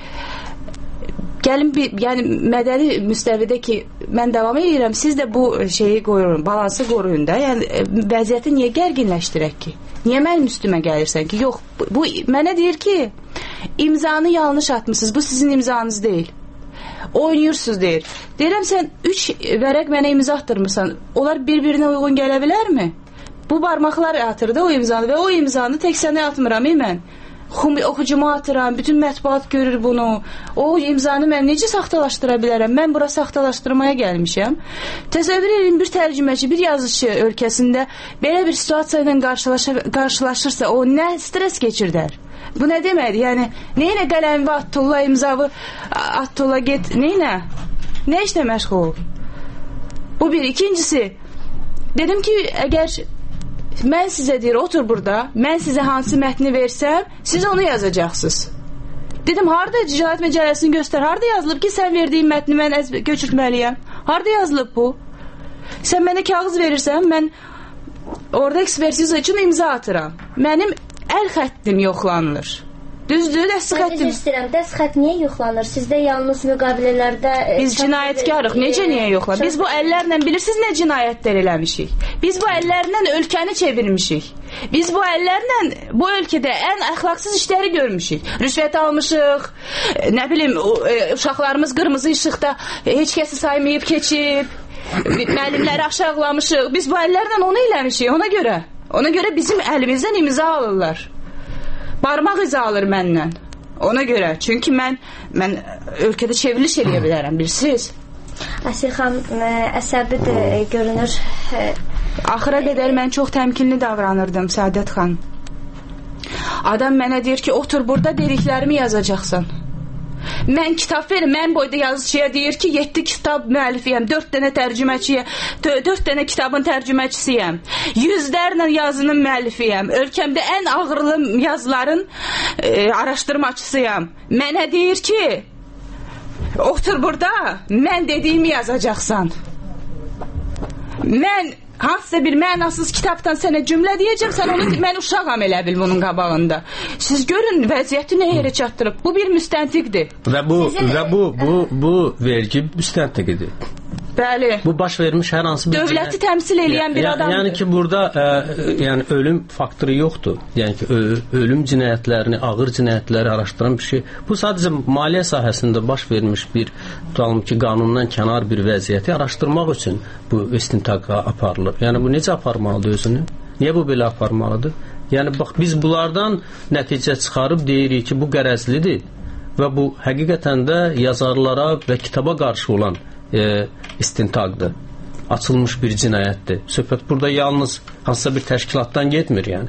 S17: Gəlin yəni mədəni müstəvidə ki, mən davam edirəm, siz də bu şeyi qoyun, balansı qoruyun da. Yəni vəziyyəti niyə gərginləşdirək ki? Niyə mənim üstümə gəlirsən ki? Yox, bu mənə deyir ki, imzanı yanlış atmışsınız. Bu sizin imzanız deyil. Oynayırsınız deyir. Deyirəm, sən 3 vərəq mənə imza attırmırsan. Onlar bir-birinə uyğun gələ bilərmi? Bu barmaqlar atırdı o imzanı və o imzanı tək sənə atmıram mən. Oxucuma atıram, bütün mətbuat görür bunu. O imzanı mən necə saxtalaşdıra bilərəm? Mən bura saxtalaşdırmaya gəlmişəm. Təsəvvür edin, bir tərcüməçi, bir yazıcı ölkəsində belə bir situasiya ilə qarşılaşırsa, o nə stres keçirdər? Bu nə deməkdir? Yəni, neynə qələmi attılla, imzavı attılla, get, neynə? Nə işlə məşğul? Bu bir. İkincisi, dedim ki, əgər mən sizə deyir, otur burada, mən sizə hansı mətni versəm, siz onu yazacaqsınız. Dedim, harada Cinayət Məcəlləsini göstər, harada yazılıb ki, sən verdiyin mətni mən köçürtməliyəm? Harada yazılıb bu? Sən mənə kağız verirsən, mən orada ekspertiza üçün imza atıram. Mənim əl xəttim yoxlanılır. Düzdür, dəst xəttim.
S20: Mən istəyirəm, dəst xət niyə yoxlanır? Sizdə yalnız müqavilələrdə...
S17: Biz cinayətkarıq, necə niyə yoxlanır? Biz bu əllərlə bilirsiniz nə cinayətlər eləmişik? Biz bu əllərlə ölkəni çevirmişik. Biz bu əllərlə bu ölkədə ən əxlaqsız işləri görmüşük. Rüşvət almışıq, nə bilim, uşaqlarımız qırmızı işıqda heç kəsi saymayıb keçib, müəllimləri aşağılamışıq. Biz bu əllərlə onu eləmişik, ona görə bizim əlimizdən imza alırlar. Barmaq iza alır məndən. Ona görə. Çünki mən ölkədə çevriliş eləyə bilərəm, bilirsiniz?
S20: Əsir xanım əsəbidir, görünür.
S17: Axıra qədər mən çox təmkinli davranırdım, Səadət xanım. Adam mənə deyir ki, otur burada, dediklərimi yazacaqsan. Mən kitab verim, mən boyda yazıcıya deyir ki, 7 kitab müəllifiyəm, 4 dənə tərcüməçiyəm, 4 dənə kitabın tərcüməçisiyəm, yüzlərlə yazının müəllifiyəm, ölkəmdə ən ağırlı yazıların araşdırmaçısıyam. Mənə deyir ki, otur burada, mən dediyimi yazacaqsan. Mən hansısa bir mənasız kitabdan sənə cümlə deyəcəm, sən onu mən uşağam elə bil bunun qabağında. Siz görün vəziyyəti nə yerə çatdırıb. Bu bir müstəntiqdir.
S8: Və bu vergi müstəntiqidir.
S17: Bəli.
S8: Bu baş vermiş hər hansı bir
S17: dövləti təmsil edən bir adamdır.
S8: Yəni ki, burada yəni ölüm faktoru yoxdur. Yəni ki, ölüm cinayətlərini, ağır cinayətləri araşdıran bir şey. Bu sadəcə maliyyə sahəsində baş vermiş bir, tutalım ki, qanundan kənar bir vəziyyəti araşdırmaq üçün bu istintaqa aparılır. Yəni bu necə aparmalıdır özünü? Niyə bu belə aparmalıdır? Yəni bax, biz bunlardan nəticə çıxarıb deyirik ki, bu qərəzlidir və bu həqiqətən də yazarlara və kitaba qarşı olan istintaqdır. Açılmış bir cinayətdir. Söhbət burada yalnız hansısa bir təşkilatdan getmir, yəni.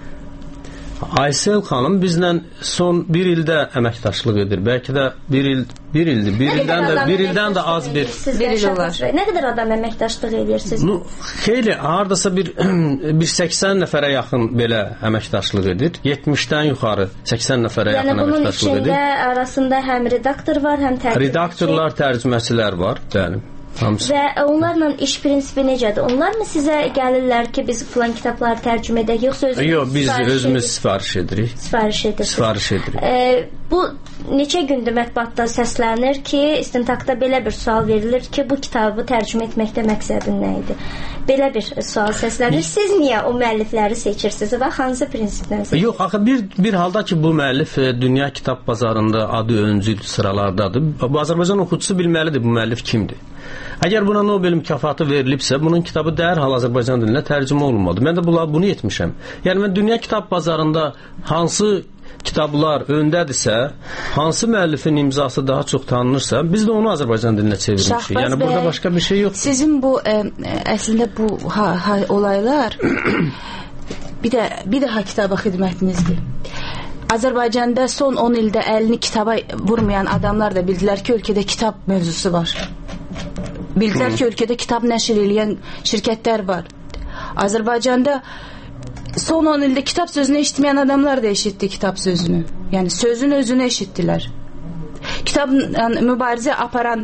S8: Aysel xanım bizlə son bir ildə əməkdaşlıq edir. Bəlkə də bir ildir. Bir ildən də az bir
S20: il olar. Nə qədər adam əməkdaşlıq edirsiniz?
S8: Xeyli, hardasa bir 80 nəfərə yaxın belə əməkdaşlıq edir. 70-dən yuxarı 80 nəfərə yaxın əməkdaşlıq edir.
S20: Yəni bunun içində arasında həm redaktor var, həm tərcüməçi.
S8: Redaktorlar, tərcüməçilər var, bəli. Hamısı. Və
S20: onlarla iş prinsipi necədir? Onlar mı sizə gəlirlər ki, biz falan kitabları tərcümə edək, yoxsa özünüz?
S8: Yox, biz özümüz sifariş edirik.
S20: Sifariş edirik. Bu neçə gündür mətbuatda səslənir ki, istintaqda belə bir sual verilir ki, bu kitabı tərcümə etməkdə məqsədin nə idi? Belə bir sual səslənir. Siz niyə o müəllifləri seçirsiniz və hansı prinsipdən seçirsiniz?
S8: Yox, axı bir halda ki, bu müəllif dünya kitab bazarında adı öncül sıralardadır. Bu Azərbaycan oxucusu bilməlidir bu müəllif kimdir. Əgər buna Nobel mükafatı verilibsə, bunun kitabı dərhal Azərbaycan dilinə tərcümə olunmalıdır. Mən də bunu etmişəm. Yəni mən dünya kitab bazarında hansı kitablar öndədirsə, hansı müəllifin imzası daha çox tanınırsa, biz də onu Azərbaycan dilinə çevirmişik. Yəni burada başqa bir şey yoxdur.
S17: Sizin bu əslində bu olaylar bir daha kitaba xidmətinizdir. Azərbaycanda son 10 ildə əlini kitaba vurmayan adamlar da bildilər ki, ölkədə kitab mövzusu var. Bildilər ki, ölkədə kitab nəşr edən şirkətlər var. Azərbaycanda son 10 ildə kitab sözünü eşitməyən adamlar da eşitdi kitab sözünü. Yəni sözün özünü eşitdilər. Kitabla mübarizə aparan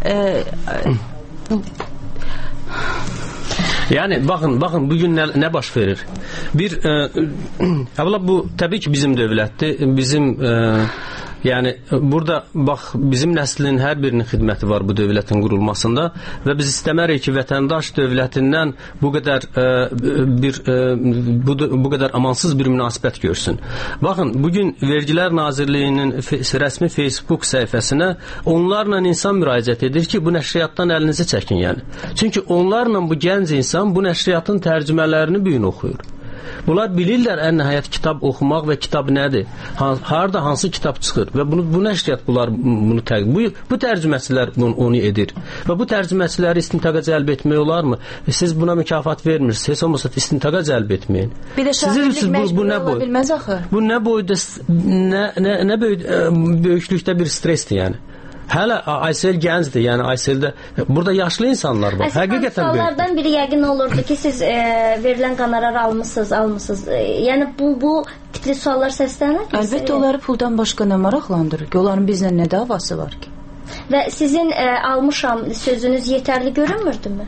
S8: Yəni baxın bugün nə baş verir? Bir əvvəla bu təbii ki bizim dövlətdir. Bizim yəni burada bax bizim nəslin hər birinin xidməti var bu dövlətin qurulmasında və biz istəmərik ki, vətəndaş dövlətindən bu qədər bu qədər amansız bir münasibət görsün. Baxın, bugün Vergilər Nazirliyinin rəsmi Facebook səhifəsinə onlarla insan müraciət edir ki, bu nəşriyyatdan əlinizi çəkin, yəni. Çünki onlarla bu gənc insan bu nəşriyyatın tərcümələrini bu gün oxuyur. Bunlar bilirlər ən nəhayət kitab oxumaq və kitab nədir? Harda hansı kitab çıxır və bu nəşriyyat bunu bu tərcüməçilər onu edir. Və bu tərcüməçiləri istintaqa cəlb etmək olarmı? Siz buna mükafat vermirsiniz. Heç olmasa istintaqa cəlb etməyin.
S17: Bir də şahidlik məcburi ola bilməz axı.
S8: Bu nə boyda nə böyüklükdə bir stresdir, yəni. Hələ Aysel gəncdir, yəni Ayseldə burada yaşlı insanlar var. Həqiqətən
S20: suallardan biri yəqin olurdu ki, siz verilən qonorar almısınız. Yəni bu tipli suallar səslənir?
S17: Əlbəttə, onları puldan başqa nə maraqlandırır ki? Onların bizlə nə davası var ki?
S20: Və sizin almışam sözünüz yetərli görünmürdümü?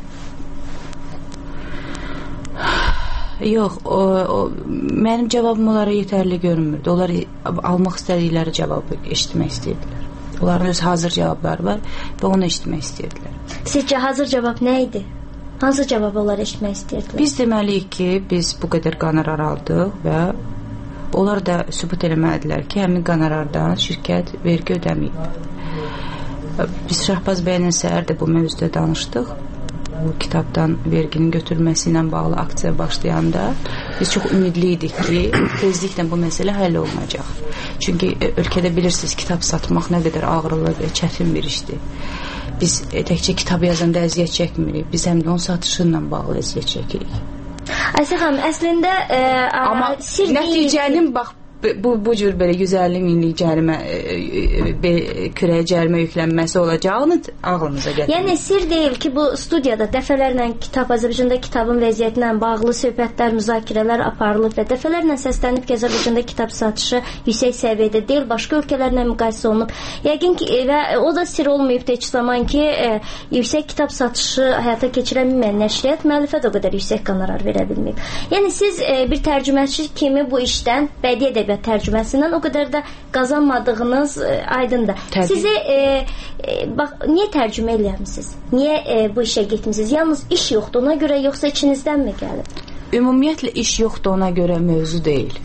S17: Yox, mənim cavabım onlara yetərli görünmürdü. Onlar almaq istədikləri cavabı eşitmək istəyirdilər. Onların öz hazır cavabları var və onu eşitmək istəyirdilər.
S20: Sizcə hazır cavab nə idi? Hansı cavabı onlar eşitmək istəyirdilər?
S17: Biz deməliyik ki, biz bu qədər qonorar aldıq və onlar da sübut eləməlidirlər ki, həmin qonorardan şirkət vergi ödəməyib. Biz Şahbaz bəylə səhər də bu mövzuda danışdıq. Bu kitabdan verginin götürülməsi ilə bağlı aksiya başlayanda biz çox ümidli idik ki, tezliklə bu məsələ həll olunacaq. Çünki ölkədə bilirsiniz, kitab satmaq nə qədər ağırlı və çətin bir işdir. Biz təkcə kitab yazanda əziyyət çəkmirik, biz həm də onun satışı ilə bağlı əziyyət çəkirik.
S20: Ayşə xanım, əslində
S17: amma nəticənin bax bu cür belə 150 minlik cərimə kürəyə cərimə yüklənməsi olacağını ağlınıza gətirin.
S20: Yəni sir deyil ki, bu studiyada dəfələrlə Azərbaycanda kitabın vəziyyəti ilə bağlı söhbətlər, müzakirələr aparılıb və dəfələrlə səslənib ki, Azərbaycanda kitab satışı yüksək səviyyədə deyil, başqa ölkələrlə müqayisə olunub. Yəqin ki, və o da sir olmayıb heç zaman ki, yüksək kitab satışı həyata keçirə bilməyən nəşriyyat müəllifə də o qədər yüksək qonorar verə bilməyib. Yəni siz bir tərcüməçi kimi bu işdən bədii ədəbiyyat tərcüməsindən o qədər də qazanmadığınız aydındır. Sizi niyə tərcümə eləyəmisiniz? Niyə bu işə getmisiniz? Yalnız iş yoxdur ona görə, yoxsa içinizdənmi gəlir?
S17: Ümumiyyətlə iş yoxdur ona görə mövzu deyil.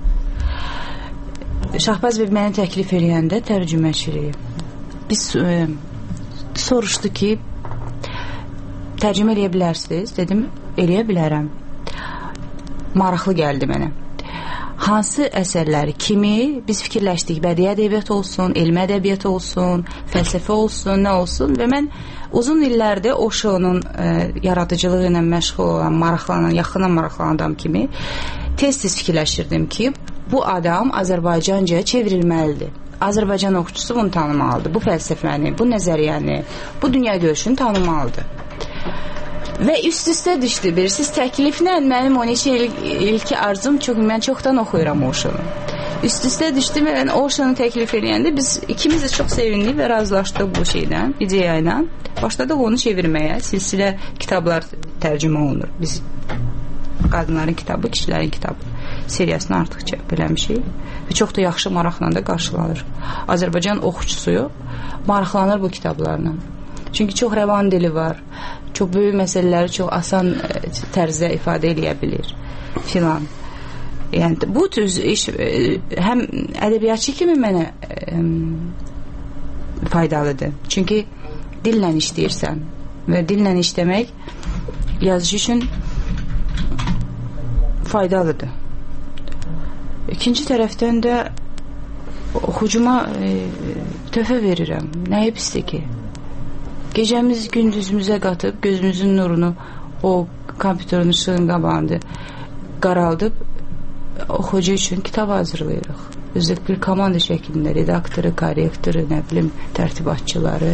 S17: Şahbaz bəy mənə təklif eləyəndə tərcüməçiliyi biz soruşdu ki, tərcümə eləyə bilərsiniz? Dedim, eləyə bilərəm. Maraqlı gəldi mənə. Hansı əsərləri, kimi biz fikirləşdik, bədii ədəbiyyat olsun, elmi ədəbiyyat olsun, fəlsəfə olsun, nə olsun və mən uzun illərdə Oşo'nun yaradıcılığı ilə məşğul olan, maraqlanan, yaxından maraqlanan adam kimi tez-tez fikirləşirdim ki, bu adam Azərbaycanca çevrilməlidir. Azərbaycan oxucusu bunu tanımalıdır, bu fəlsəfəni, bu nəzəriyyəni, bu dünya görüşünü tanımalıdır. Və üst-üstə düşdü. Siz təkliflə mənim 12 ilki arzum, çünki mən çoxdan oxuyuram Oşo'nu. Üst-üstə düşdü və mən Oşo'nu təklif edəndə biz ikimiz də çox sevindik və razılaşdıq bu şeydən, ideya ilə. Başladıq onu çevirməyə. Silsilə kitablar tərcümə olunur. Biz qadınların kitabı, kişilərin kitabı seriyasını artıq çəp eləmişik və çox da yaxşı maraqla da qarşılanır. Azərbaycan oxucusu maraqlanır bu kitablarla. Çünki çox rəvan dili var. Çox böyük məsələləri çox asan tərzdə ifadə eləyə bilir filan. Yəni bu tür iş həm ədəbiyyatçı kimi mənə faydalıdır. Çünki dillə işləyirsən və dillə işləmək yazıcı üçün faydalıdır. İkinci tərəfdən də oxucuma töhfə verirəm. Nəyə pisdir ki? Gecəmiz gündüzümüzə qatıb, gözümüzün nurunu o kompüterin ışığın qabağında qaraldıb, oxucu üçün kitab hazırlayırıq. Özü bir komanda şəklində redaktoru, korrektoru, nə bilim, tərtibatçıları.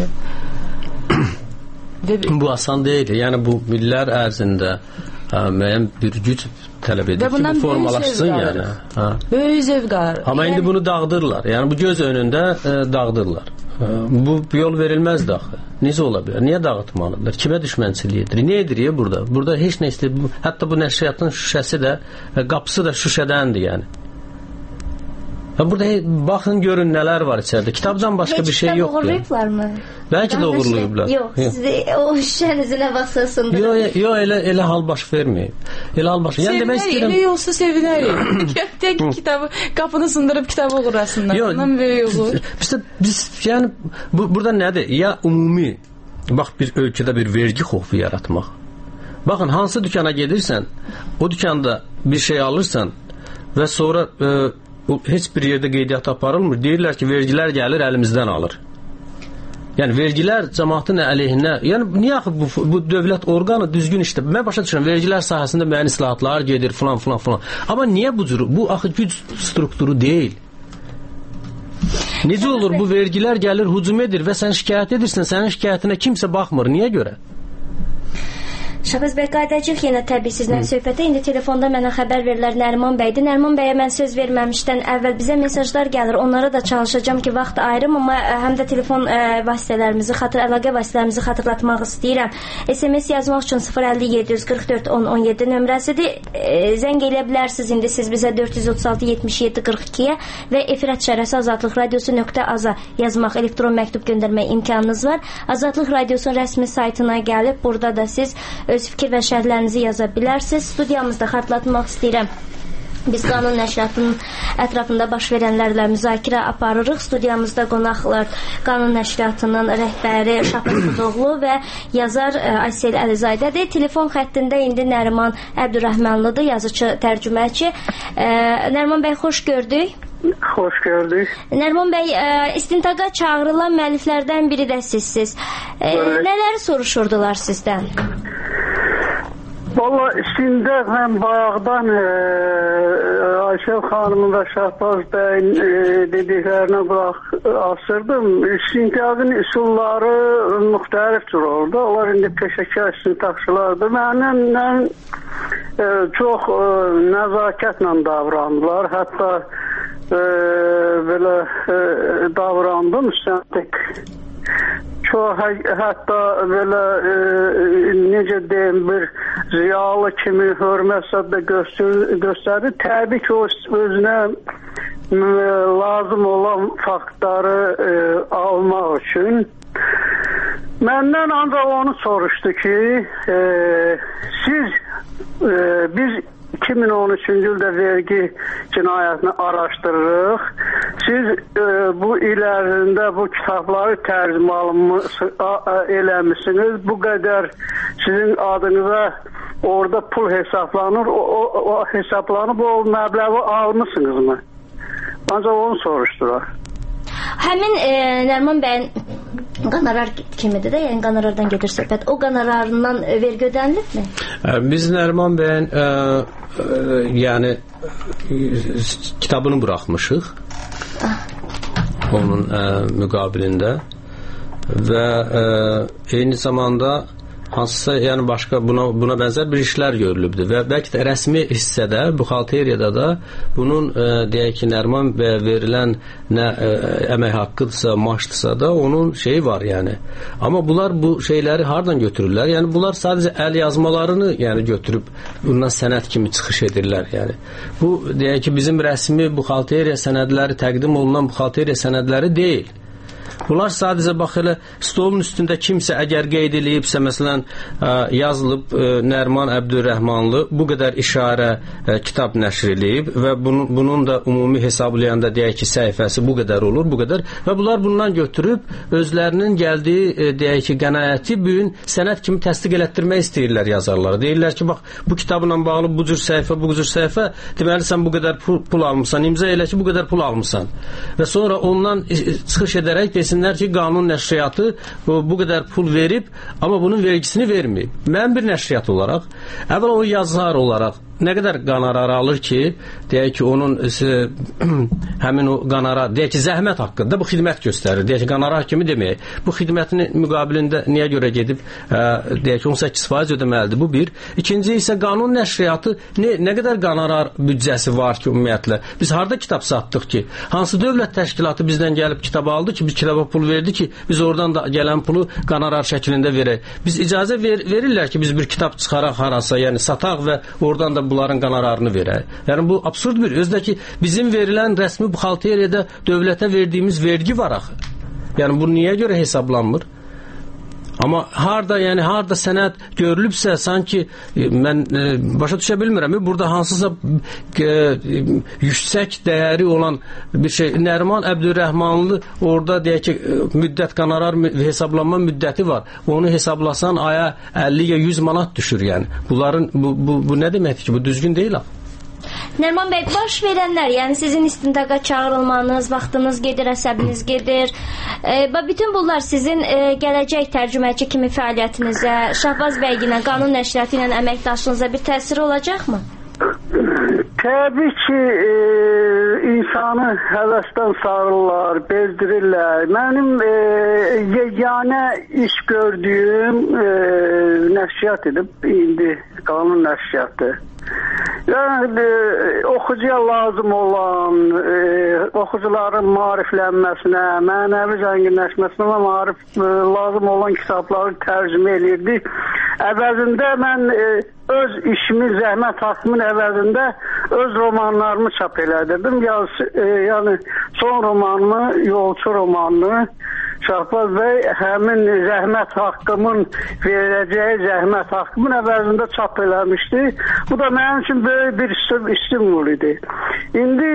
S8: Bu asan deyil. Yəni bu illər ərzində müəyyən bir güc tələb edir ki, bu formalaşsın yəni.
S17: Böyük zövq alır.
S8: Amma indi bunu dağıdırlar. Yəni bu göz önündə dağıdırlar. Bu yol verilməzdi axı. Necə ola bilər? Niyə dağıtmalıdırlar? Kimə düşmənçilik edir? Nə edir ya burada? Burada heç nə istəyir. Hətta bu nəşriyyatın şüşəsi də, qapısı da şüşədəndir yəni. Burada baxın görün nələr var içəridə. Kitabdan başqa bir şey yoxdur.
S20: Heç kitab uğurlayıblarmı?
S8: Bəlkə də uğurlayıblar.
S20: Yox, siz o şüşənin üzünə baxsasındır.
S8: Yox, elə hal baş verməyib. Elə hal baş. Yəni demək istəyirəm.
S17: Elə yoxsa sevinərik. Tək kitabı qapını sındırıb kitabı uğurlasınlar. Ondan böyük uğur.
S8: Biz yəni burada nədir? Ya ümumi bax bir ölkədə bir vergi xofu yaratmaq. Baxın hansı dükana gedirsən, o dükanda bir şey alırsan və sonra heç bir yerdə qeydiyyat aparılmır. Deyirlər ki, vergilər gəlir, əlimizdən alır. Yəni, vergilər cəmaatın əleyhinə... Yəni, niyə axı bu dövlət orqanı düzgün işdə? Mən başa düşürəm, vergilər sahəsində müəyyən islahatlar gedir, filan. Amma niyə bu cür? Bu axı güc strukturu deyil. Necə olur, bu vergilər gəlir, hücum edir və sən şikayət edirsən, sənin şikayətinə kimsə baxmır. Niyə görə?
S20: Şahbaz bəy, qayıdacaq yenə təbii sizlə söhbətə. İndi telefonda mənə xəbər verirlər Nəriman bəydir. Nəriman bəyə mən söz verməmişdən əvvəl bizə mesajlar gəlir. Onlara da çalışacağım ki, vaxt ayırım, amma həm də telefon vasitələrimizi, əlaqə vasitələrimizi xatırlatmaq istəyirəm. SMS yazmaq üçün 050-744-10-17 nömrəsidir. Zəng elə bilərsiniz indi siz bizə 436-77-42-yə və efir açarəsi Azadlıq Radiosu.az-a yazmaq, elektron məktub göndərmək imkanınız var. Azadlıq Radiosunun rəsmi saytına gəlib, burada da siz öz fikir və şərhlərinizi yaza bilərsiniz. Studiyamızda xatırlatmaq istəyirəm. Biz qanun nəşriyyatının ətrafında baş verənlərlə müzakirə aparırıq. Studiyamızda qonaqlar qanun nəşriyyatının rəhbəri Şahbaz Buzoğlu və yazar Aysel Əlizadədir. Telefon xəttində indi Nəriman Əbdürrəhmanlıdır, yazıcı, tərcüməçi. Nəriman bəy, xoş gördük.
S2: Xoş gördük.
S20: Nəriman bəy, istintaqa çağırılan müəlliflərdən biri də sizsiz. Nələri soruşurdular sizdən?
S2: Valla istintaq mən bayaqdan Ayşə xanımın və Şahbaz bəyin dediklərinə qulaq asırdım. İstintaqın üsulları müxtəlif cür oldu. Onlar indi peşəkar istintaqçılardır. Məndən çox nəzakətlə davrandılar. Hətta belə davrandım üstənlik. Çox hətta belə necə deyim, bir ziyalı kimi hörmət də göstərdi. Təbii ki, o özünə lazım olan faktları almaq üçün. Məndən ancaq onu soruşdu ki, biz 2013-cü ildə vergi cinayətini araşdırırıq. Siz bu il ərzində bu kitabları tərcümə eləmişsiniz. Bu qədər sizin adınıza orada pul hesablanır. O hesablanıb o məbləği almışsınızmı? Ancaq onu soruşdular.
S20: Həmin Nəriman bəyin qonorar kimidir də, yəni qonorardan gedir söhbət. O qonorarından vergi ödənilibmi?
S8: Biz Nəriman bəyin yəni kitabını buraxmışıq. Onun müqabilində və eyni zamanda hansısa, yəni başqa buna bənzər bir işlər görülübdür və bəlkə də rəsmi hissədə, buxalteriyada da bunun deyək ki, Nəriman bəyə verilən nə əmək haqqıdırsa, maaşdırsa da onun şeyi var yəni. Amma bunlar bu şeyləri hardan götürürlər? Yəni bunlar sadəcə əl yazmalarını yəni götürüb bundan sənəd kimi çıxış edirlər yəni. Bu deyək ki, bizim rəsmi buxalteriya sənədləri, təqdim olunan buxalteriya sənədləri deyil. Bunlar sadəcə bax elə stolun üstündə kimsə əgər qeyd edilibsə, məsələn yazılıb Nəriman Əbdürrəhmanlı bu qədər işarə kitab nəşr edib və bunun da ümumi hesablayanda deyək ki, səhifəsi bu qədər olur, bu qədər və bunlar bundan götürüb özlərinin gəldiyi deyək ki, qənaəti bu gün sənəd kimi təsdiq elətdirmək istəyirlər yazarlar. Deyirlər ki, bax bu kitabla bağlı bu cür səhifə, deməli sən bu qədər pul almısan, imza elə ki, bu qədər pul almısan və sonra ondan çıxış edərək desinlər ki, qanun nəşriyyatı bu qədər pul verib, amma bunun vergisini verməyib. Mən bir nəşriyyat olaraq, əvvəl o yazar olaraq nə qədər qonorar alır ki, deyək ki, onun həmin o qonorar, deyək ki, zəhmət haqqında bu xidmət göstərir. Deyək ki, qonorar kimi deməyək. Bu xidmətin müqabilində niyə görə gedib, deyək ki, 18% ödəməlidir. Bu bir. İkinci isə qanun nəşriyyatı nə qədər qonorar büdcəsi var ki, ümumiyyətlə. Biz harda kitab satdıq ki? Hansı dövlət təşkilatı bizdən gəlib kitab aldı ki, biz kitaba pul verdi ki, biz oradan da gələn pulu qonorar şəklində verək. Biz icazə verirlər ki, biz bir kitab çıxaraq harasa, yəni sataq və oradan da bunların qonorarını verək. Yəni bu absurd bir. Özdəki bizim verilən rəsmi buxalteriyada dövlətə verdiyimiz vergi var axı. Yəni bu niyə görə hesablanmır? Amma harda sənəd görülübsə, sanki mən başa düşə bilmirəm. Burada hansısa yüksək dəyəri olan bir şey. Nəriman Əbdürrəhmanlı orada deyək ki, müddət qonorar hesablanma müddəti var. Onu hesablasan aya 50 ya 100 manat düşür yəni. Bunların bu nə deməkdir ki? Bu düzgün deyil axı.
S20: Nəriman bəy, baş verənlər, yəni sizin istintaqa çağırılmanız, vaxtınız gedir, əsəbiniz gedir. Bütün bunlar sizin gələcək tərcüməçi kimi fəaliyyətinizə, Şahbaz bəyginə, qanun nəşriyyatı ilə əməkdaşlığınıza bir təsiri olacaqmı?
S2: Təbii ki, insanı həvəsdən sarırlar, bezdirirlər. Mənim yeganə iş gördüyüm nəşriyyat edib, indi qanun nəşriyyatı. Yəni oxucuya lazım olan, oxucuların maariflənməsinə, mənəvi zənginləşməsinə və maarif lazım olan kitabları tərcümə edirdi. Əvəzində mən öz işimi, zəhmət haqqımın əvəzində öz romanlarımı çap elədirdim. Yəni son romanımı, Yolçu romanını Şahbaz bəy həmin zəhmət haqqımın veriləcəyi zəhmət haqqımın əvəzində çap eləmişdi. Bu da mənim üçün böyük bir stimul idi. İndi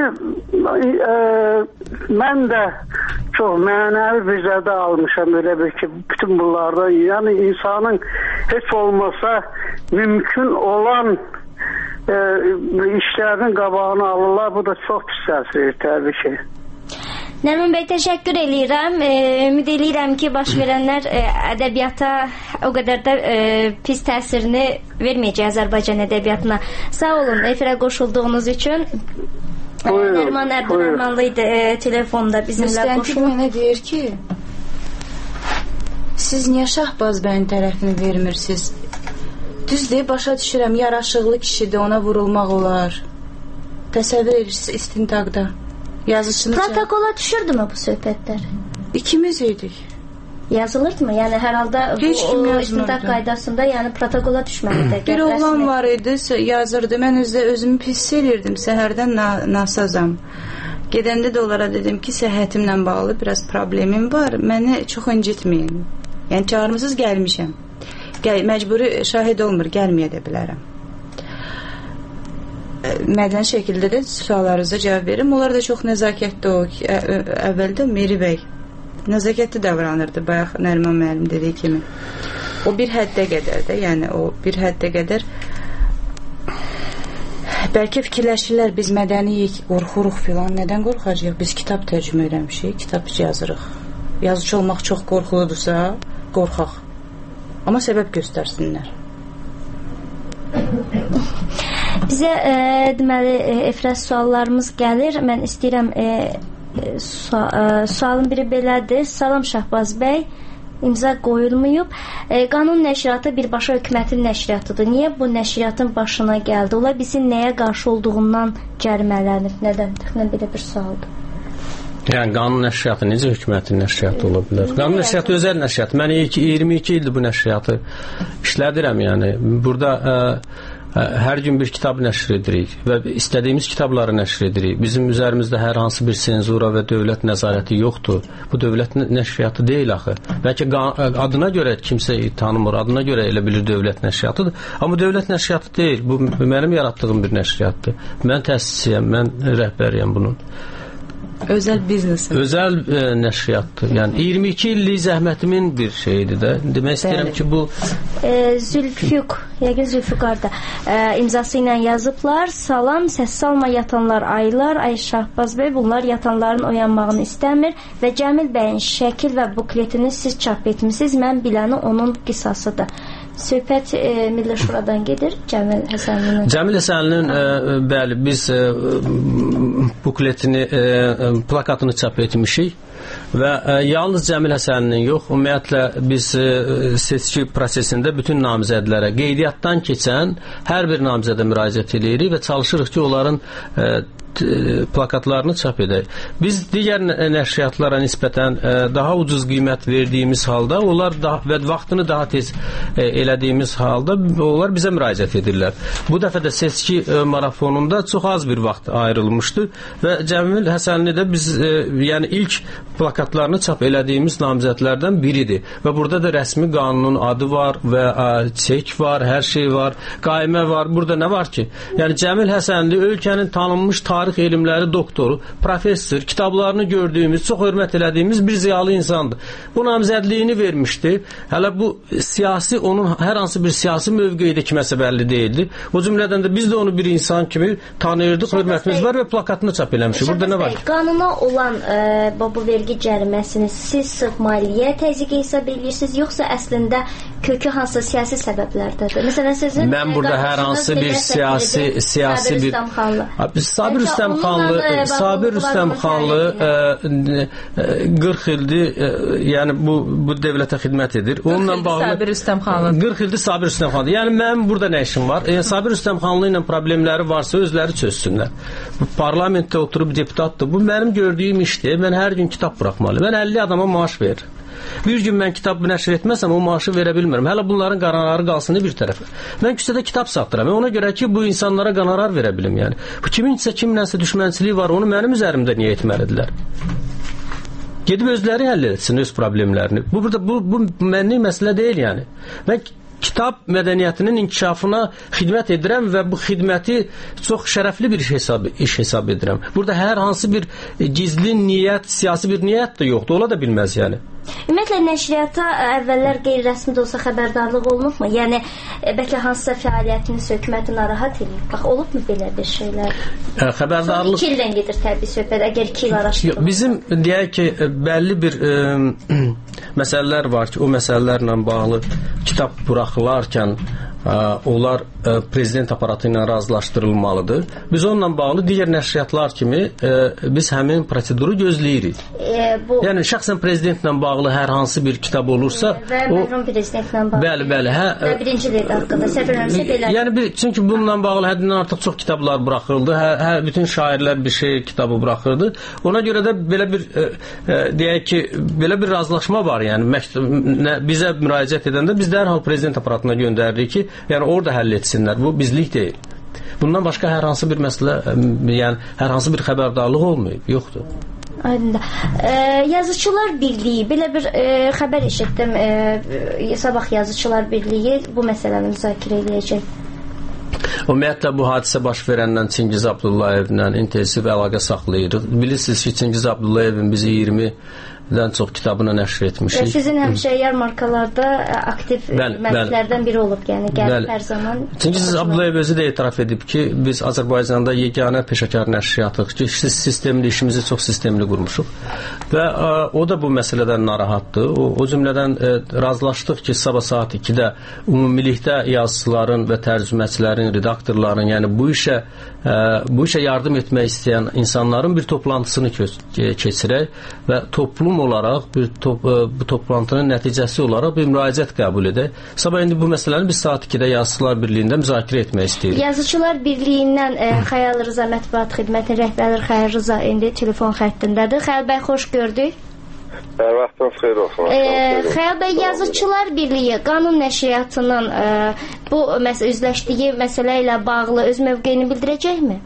S2: mən də çox mənəvi bir zədə almışam elə bir ki, bütün bunlardan. Yəni insanın heç olmasa mümkün olan işlərinin qabağını alırlar. Bu da çox pis təsir təbii ki.
S20: Nəriman bəy, təşəkkür eləyirəm. Ümid eləyirəm ki, baş verənlər ədəbiyyata o qədər də pis təsirini verməyəcək Azərbaycan ədəbiyyatına. Sağ olun, efirə qoşulduğunuz üçün. Nəriman Əbdürrəhmanlı idi telefonda bizimlə qoşulur.
S17: Müstəntiq mənə deyir ki, siz niyə Şahbaz bəyin tərəfini vermirsiniz? Düzdür, başa düşürəm, yaraşıqlı kişidir, ona vurulmaq olar. Təsəvvür edirsiniz istintaqda.
S20: Protokola düşürdü mü bu söhbətlər?
S17: İkimiz idik.
S20: Yazılırdı mı? Yəni hər halda bu istintaq qaydasında yəni protokola düşməlidir.
S17: Bir oğlan var idi, yazırdı. Mən özümü pis elirdim. Səhərdən nasazam. Gedəndə də onlara dedim ki, səhhətimlə bağlı biraz problemim var. Məni çox incitməyin. Yəni çağırmısınız, gəlmişəm. Məcburi şahid olmur, gəlməyə də bilərəm. Mədən şəkildə də suallarınıza cavab verim. Onlar da çox nəzakətli o. Əvvəldə Meri bəy nəzakətli davranırdı, bayaq Nəriman müəllim dediyi kimi. O bir həddə qədər də, yəni o bir həddə qədər bəlkə fikirləşirlər biz mədəniyik, qorxuruq filan. Nədən qorxacağıq? Biz kitab tərcümə eləmişik, kitab yazırıq. Yazıcı olmaq çox qorxuludursa, qorxaq. Amma səbəb göstərsinlər.
S20: Bizə deməli efirə suallarımız gəlir. Mən istəyirəm sualın biri belədir. Salam Şahbaz bəy, imza qoyulmayıb. Qanun nəşriyyatı birbaşa hökumətin nəşriyyatıdır. Niyə bu nəşriyyatın başına gəldi? Ola bilsin nəyə qarşı olduğundan cərimələnib. Nədən? Təxminən belə bir sualdır.
S8: Yəni qanun nəşriyyatı necə hökumətin nəşriyyatı ola bilər? Qanun nəşriyyatı özəl nəşriyyat. Mən 22 ildir bu nəşriyyatı işlədirəm yəni. Burada hər gün bir kitab nəşr edirik və istədiyimiz kitabları nəşr edirik. Bizim üzərimizdə hər hansı bir senzura və dövlət nəzarəti yoxdur. Bu dövlət nəşriyyatı deyil axı. Bəlkə adına görə kimsə tanımır, adına görə elə bilir dövlət nəşriyyatıdır. Amma dövlət nəşriyyatı deyil. Bu mənim yaratdığım bir nəşriyyatdır. Mən təsisçiyəm, mən rəhbəriyəm bunun.
S17: Özəl biznes.
S8: Özəl nəşriyyatdır. Yəni 22 illik zəhmətimin bir şeyidir də. Demək istəyirəm ki, bu
S20: Zülfüq, yəqin Zülfüqarda imzası ilə yazıblar. Salam, səs salma yatanlar aylar. Ay Şahbaz bəy, bunlar yatanların oyanmağını istəmir və Cəmil bəyin şəkil və bukletini siz çap etmisiniz. Mən biləni onun qisasıdır. Söhbət Milli Şuradan gedir, Cəmil Həsənlinin.
S8: Cəmil Həsənlinin, bəli, biz bukletini, plakatını çap etmişik və yalnız Cəmil Həsənlinin yox, ümumiyyətlə biz seçki prosesində bütün namizədlərə, qeydiyyatdan keçən hər bir namizədə müraciət edirik və çalışırıq ki, onların plakatlarını çap edək. Biz digər nəşriyyatlara nisbətən daha ucuz qiymət verdiyimiz halda, onlar və vaxtını daha tez elədiyimiz halda onlar bizə müraciət edirlər. Bu dəfə də seçki marafonunda çox az bir vaxt ayrılmışdı və Cəmil Həsənli də biz yəni ilk plakatlarını çap elədiyimiz namizədlərdən biridir və burada da rəsmi qanunun adı var və çek var, hər şey var, qaimə var. Burada nə var ki? Yəni Cəmil Həsənli ölkənin tanınmış tarix elmləri doktoru, professor, kitablarını gördüyümüz, çox hörmət elədiyimiz bir ziyalı insandır. Bu namizədliyini vermişdi. Hələ bu siyasi, onun hər hansı bir siyasi mövqeyi də kiməsə bəlli deyildi. O cümlədən də biz də onu bir insan kimi tanıyırdıq, hörmətimiz var və plakatını çap eləmişik. Burada nə var?
S20: Qanuna olan bu vergi cəriməsini siz sırf maliyyə təzyiq hesab edirsiniz, yoxsa əslində kökü hansı siyasi səbəblərdədir? Məsələn, sizin
S8: mən burada hər hansı bir siyasi bir Sabir Rüstəmxanlı 40 ildir, yəni bu dövlətə xidmət edir. Onunla bağlı
S7: Sabir Rüstəmxanlı
S8: 40 ildir Sabir Rüstəmxanlı. Yəni mənim burada nə işim var? Sabir Rüstəmxanlı ilə problemləri varsa özləri çözsünlər. Bu parlamentdə oturub deputatdır. Bu mənim gördüyüm işdir. Mən hər gün kitab buraxmalıyım. Mən 50 adama maaş verirəm. Bir gün mən kitab nəşr etməsəm o maaşı verə bilmirəm. Hələ bunların qanarları qalsın bir tərəfə. Mən küçədə kitab satıram. Ona görə ki, bu insanlara qanar verə bilim yəni. Bu kiminsə kimlənsə düşmənçiliyi var, onu mənim üzərimdə niyə etməlidirlər? Gedib özləri həll etsin öz problemlərini. Bu mənlik məsələ deyil yəni. Mən kitab mədəniyyətinin inkişafına xidmət edirəm və bu xidməti çox şərəfli bir iş hesab edirəm. Burada hər hansı bir gizli niyyət, siyasi bir niyyət də yoxdur, ola da bilməz yəni.
S20: Ümumiyyətlə nəşriyyata əvvəllər qeyri-rəsmi də olsa xəbərdarlıq olunubmu? Yəni bəlkə hansısa fəaliyyətiniz hökuməti narahat edir. Bax, olubmu belə bir şeylər?
S8: Xəbərdarlıq
S20: 2 ildən gedir təbii söhbət. Əgər 2 il araşdırılır.
S8: Bizim deyək ki, bəlli bir məsələlər var ki, o məsələlərlə bağlı kitab buraxılarkən onlar prezident aparatı ilə razılaşdırılmalıdır. Biz onunla bağlı digər nəşriyyatlar kimi biz həmin proseduru gözləyirik. Yəni şəxsən prezidentlə bağlı hər hansı bir kitab olursa
S20: və mərhum prezidentlə bağlı.
S8: Bəli,
S20: və birinci ledi haqqında səhv eləmirəmsə belə.
S8: Yəni çünki bununla bağlı həddindən artıq çox kitablar buraxıldı. Bütün şairlər bir şey kitabı buraxırdı. Ona görə də belə bir deyək ki, belə bir razılaşma var. Yəni bizə müraciət edəndə biz dərhal prezident aparatına göndəririk ki, yəni orada həll etsinlər. Bu bizlik deyil. Bundan başqa hər hansı bir məsələ, yəni hər hansı bir xəbərdarlıq olmayıb, yoxdur.
S20: Aydındır. Yazıçılar Birliyi, belə bir xəbər eşitdim. Sabah Yazıçılar Birliyi bu məsələni müzakirə edəcək.
S8: Ümumiyyətlə bu hadisə baş verəndən Çingiz Abdullayevlə intensiv əlaqə saxlayırıq. Bilirsiniz ki, Çingiz Abdullayevin bizi 20-dən çox kitabını nəşr etmişik.
S20: Sizin həmişə yarmarkalarda aktiv müəlliflərdən biri olub, yəni gəlib hər zaman.
S8: Çingiz Abdullayev özü də etiraf edib ki, biz Azərbaycanda yeganə peşəkar nəşriyyatıq ki, sistemli işimizi çox sistemli qurmuşuq və o da bu məsələdən narahatdır. O cümlədən razılaşdıq ki, sabah saat 2-də ümumilikdə yazıçıların və tərcüməçilərin, redaktorların, yəni bu işə yardım etmək istəyən insanların bir toplantısını keçirək və toplum olaraq bu toplantının nəticəsi olaraq bir müraciət qəbul edək. Sabah indi bu məsələni biz saat 2-də Yazıçılar Birliyində müzakirə etmək istəyirik.
S20: Yazıçılar Birliyindən Xəyal Rıza Mətbuat Xidmətinin rəhbəri Xəyal Rıza indi telefon xəttindədir. Xəyal bəy, xoş gördük.
S22: Vaxtınız xeyir olsun.
S20: Xəyal bəy, Yazıçılar Birliyi qanun nəşriyyatının bu üzləşdiyi məsələ ilə bağlı öz mövqeyini bildirəcəkmi?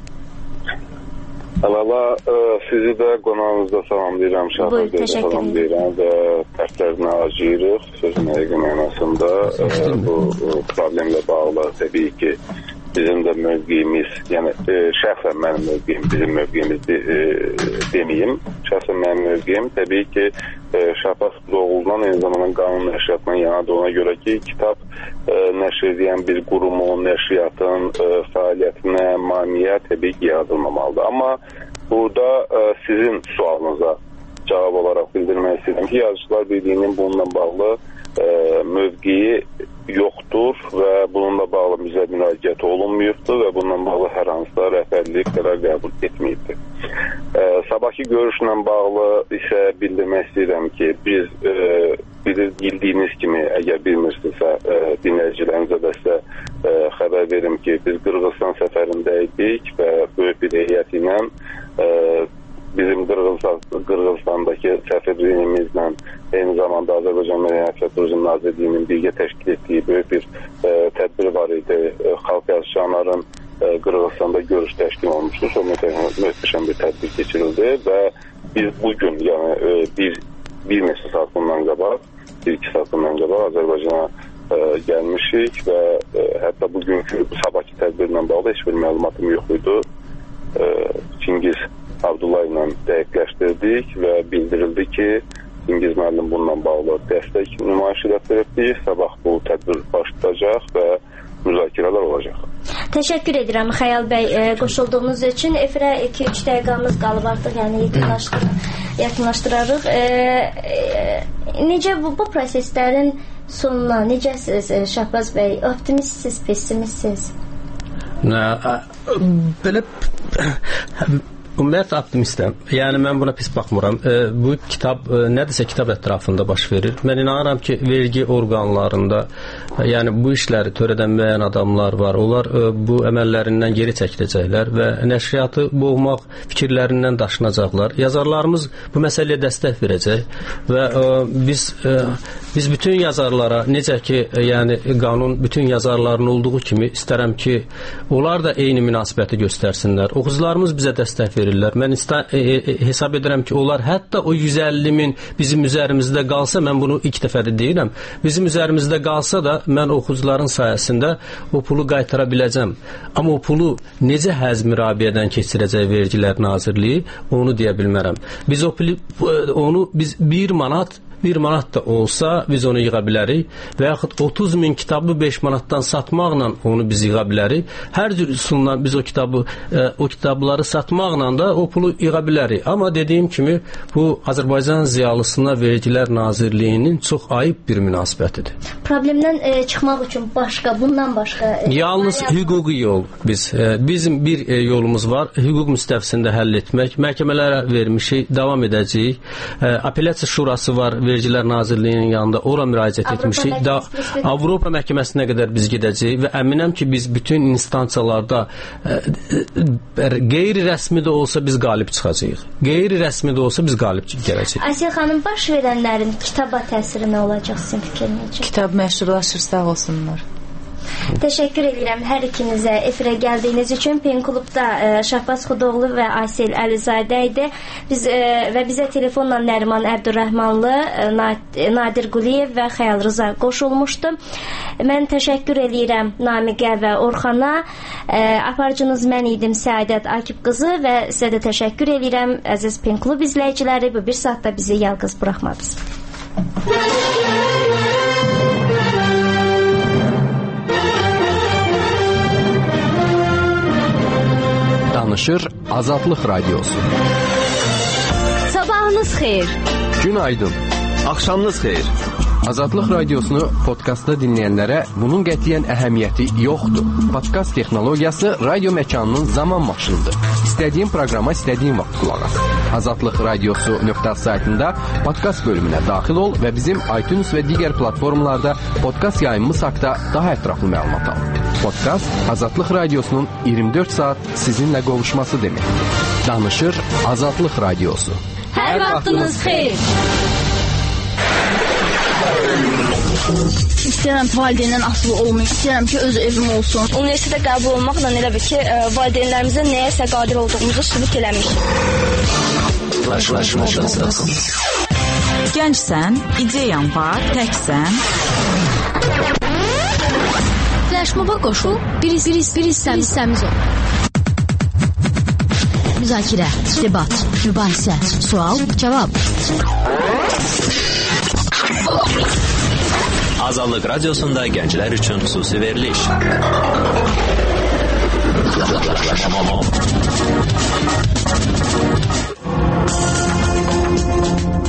S22: Əlavə sizi də qonağınızda salamlayıram, şahidlərdə salamlayıram və tərtlərinə acıyırıq. Sözün həqiqi mənasında bu problemlə bağlı təbii ki, bizim də mövqeyimiz, yəni şəxsən mənim mövqeyim, bizim mövqeyimiz deməyim. Şəxsən mənim mövqeyim təbii ki, Şahbaz Quluoğlu'ndan eyni zamanda qanun nəşriyyatından yanadır. Ona görə ki, kitab nəşr edən bir qurumun, nəşriyyatın fəaliyyətinə maneə təbii ki, yaradılmamalıdır. Amma burada sizin sualınıza cavab olaraq bildirmək istəyirəm ki, Yazıçılar Birliyinin bununla bağlı mövqeyi yoxdur və bununla bağlı bizə müraciət olunmuyubdur və bununla bağlı hər hansısa rəhbərlik qərar qəbul etməyibdir. Sabahki görüşlə bağlı isə bildirmək istəyirəm ki, biz bildiyiniz kimi, əgər bilmirsinizsə, dinləyicilərimizə də sizə xəbər verim ki, biz Qırğızstan səfərində idik və böyük bir heyət ilə bizim Qırğızstandakı səfirliyimizlə eyni zamanda Azərbaycan Mədəniyyət və Turizm Nazirliyinin birgə təşkil etdiyi böyük bir tədbir var idi. Xalq yazıçıların Qırğızstanda görüş təşkil olmuşdu. Çox möhtəşəm bir tədbir keçirildi və biz bugün, yəni bir neçə saat bundan qabaq, 1-2 saat bundan qabaq Azərbaycana gəlmişik və hətta bugünkü sabahki tədbirlə bağlı heç bir məlumatım yox idi. Çingiz Abdullah ilə dəqiqləşdirdik və bildirildi ki, Çingiz müəllim bununla bağlı dəstək nümayiş etdirib. Sabah bu tədbir başlayacaq və müzakirələr olacaq.
S20: Təşəkkür edirəm Xəyal bəy qoşulduğunuz üçün. Efirə 2-3 dəqiqəmiz qalıb artıq, yəni yaxınlaşdırarıq. Necə bu proseslərin sonuna necəsiz Şahbaz bəy? Optimistsiz, pessimistsiz?
S8: Belə ümumiyyətlə optimistəm. Yəni mən buna pis baxmıram. Bu kitab nədirsə kitab ətrafında baş verir. Mən inanıram ki, vergi orqanlarında, yəni bu işləri törədən müəyyən adamlar var. Onlar bu əməllərindən geri çəkiləcəklər və nəşriyyatı boğmaq fikirlərindən daşınacaqlar. Yazarlarımız bu məsələyə dəstək verəcək və biz bütün yazarlara, necə ki, yəni qanun bütün yazarların olduğu kimi istərəm ki, onlar da eyni münasibəti göstərsinlər. Oxucularımız bizə dəstək verirlər. Mən hesab edirəm ki, onlar hətta o 150 min bizim üzərimizdə qalsa, mən bunu ilk dəfə də deyirəm, bizim üzərimizdə qalsa da mən oxucuların sayəsində o pulu qaytara biləcəm. Amma o pulu necə həzm-mürabiyyədən keçirəcək Vergilər Nazirliyi, onu deyə bilmərəm. Biz onu 1 manat da olsa biz onu yığa bilərik və yaxud 30 min kitabı 5 manatdan satmaqla onu biz yığa bilərik. Hər cür üsulla biz o kitabları satmaqla da o pulu yığa bilərik. Amma dediyim kimi bu Azərbaycan ziyalısına Vergilər Nazirliyinin çox ayıb bir münasibətidir.
S20: Problemdən çıxmaq üçün bundan başqa
S8: yalnız hüquqi yol bizim bir yolumuz var. Hüquq müstəvisində həll etmək. Məhkəmələrə vermişik, davam edəcəyik. Apellyasiya şurası var Vergilər Nazirliyinin yanında, ora müraciət etmişik. Avropa məhkəməsinə qədər biz gedəcəyik və əminəm ki, biz bütün instansiyalarda qeyri-rəsmi də olsa biz qalib çıxacağıq. Qeyri-rəsmi də olsa biz qalib gələcəyik.
S20: Asiya xanım, baş verənlərin kitaba təsiri nə olacaq sizin fikrinizcə?
S17: Kitab məşhurlaşır, sağ olsunlar.
S20: Təşəkkür edirəm hər ikinizə efirə gəldiyiniz üçün. Pen Klubda Şahbaz Xudoğlu və Aysel Əlizadə idi. Bizə telefonla Nəriman Əbdürrəhmanlı, Nadir Quliyev və Xəyal Rıza qoşulmuşdu. Mən təşəkkür edirəm Namiqə və Orxana. Aparıcınız mən idim Səadət Akib qızı və sizə də təşəkkür edirəm əziz Pen Klub izləyiciləri. Bu bir saatda bizi yalqız buraxmadınız.
S10: Danışır Azadlıq Radiosu.
S18: Sabahınız xeyir.
S10: Günaydın.
S19: Axşamınız xeyir.
S10: Azadlıq Radiosunu podkastda dinləyənlərə bunun qətiyyən əhəmiyyəti yoxdur. Podkast texnologiyası radio məkanının zaman maşınıdır. İstədiyin proqrama istədiyin vaxt qulaq as. Azadlıq Radiosu.az saytında podkast bölümünə daxil ol və bizim iTunes və digər platformalarda podkast yayımımız haqqında daha ətraflı məlumat al. Podkast Azadlıq Radiosunun 24 saat sizinlə qovuşması deməkdir. Danışır Azadlıq Radiosu.
S18: Hər vaxtınız xeyir.
S16: İstəyirəm ki, valideyndən asılı olmayım. İstəyirəm ki, öz evim olsun. Universitetə qəbul olmaqla elə bir ki, valideynlərimizə nəyəsə qadir olduğumuzu sübut eləmişik.
S17: Gəncsən, ideyan var, təksən.
S18: Flashmoba qoşul, bir hissəmiz ol. Müzakirə, debat, mübahisə, sual, cavab.
S19: Azadlıq Radiosunda gənclər üçün xüsusi veriliş.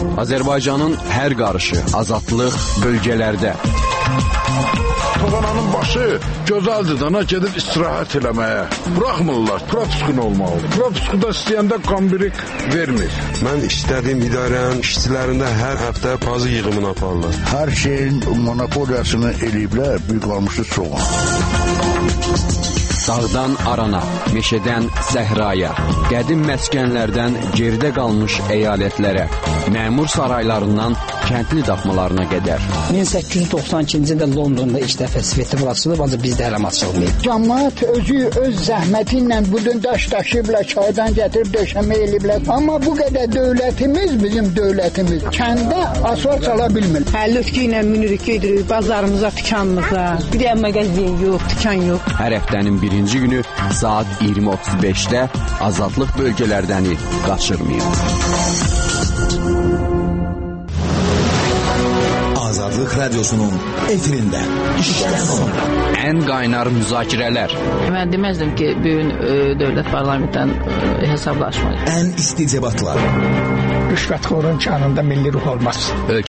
S10: Azərbaycanın hər qarışı, azadlıq bölgələrdə.
S11: Toğananın başı gözəldir dana gedib istirahət eləməyə. Buraxmırlar, propiskun olmalıdır. Propiskuda istəyəndə qambirik vermir.
S12: Mən istədiyim idarənin işçilərində hər həftə pazı yığımını aparırlar.
S13: Hər şeyin monopoliyasını eləyiblər, bir qalmışı soğan.
S10: Dağdan arana, meşədən səhraya, qədim məskənlərdən geridə qalmış əyalətlərə, məmur saraylarından kəndli daxmalarına qədər.
S3: 1892-ci ildə Londonda ilk dəfə festival açılıb, ancaq bizdə hələ açılmayıb.
S13: Cəmaət özü öz zəhməti ilə budun daş daşıyıblar, çaydan gətirib döşəmə eləyiblər. Amma bu qədər dövlətimiz, bizim dövlətimiz kəndə asfalt çala bilmir.
S7: Həlütkü ilə minirik gedirik bazarımıza, dükanımıza. Bir də mağazin yox, dükan yox.
S10: Hər həftənin birinci günü saat 20:35-də azadlıq bölgələrdəni qaçırmayın.
S23: Azadlıq Radyosu'nun efirində işdən sonra
S10: ən qaynar müzakirələr.
S17: Mən deməzdim ki, bugün dövlət parlamentdən hesablaşmayır.
S23: Ən isti debatlar.
S3: Rüşvətxorun kanında milli ruh olmaz.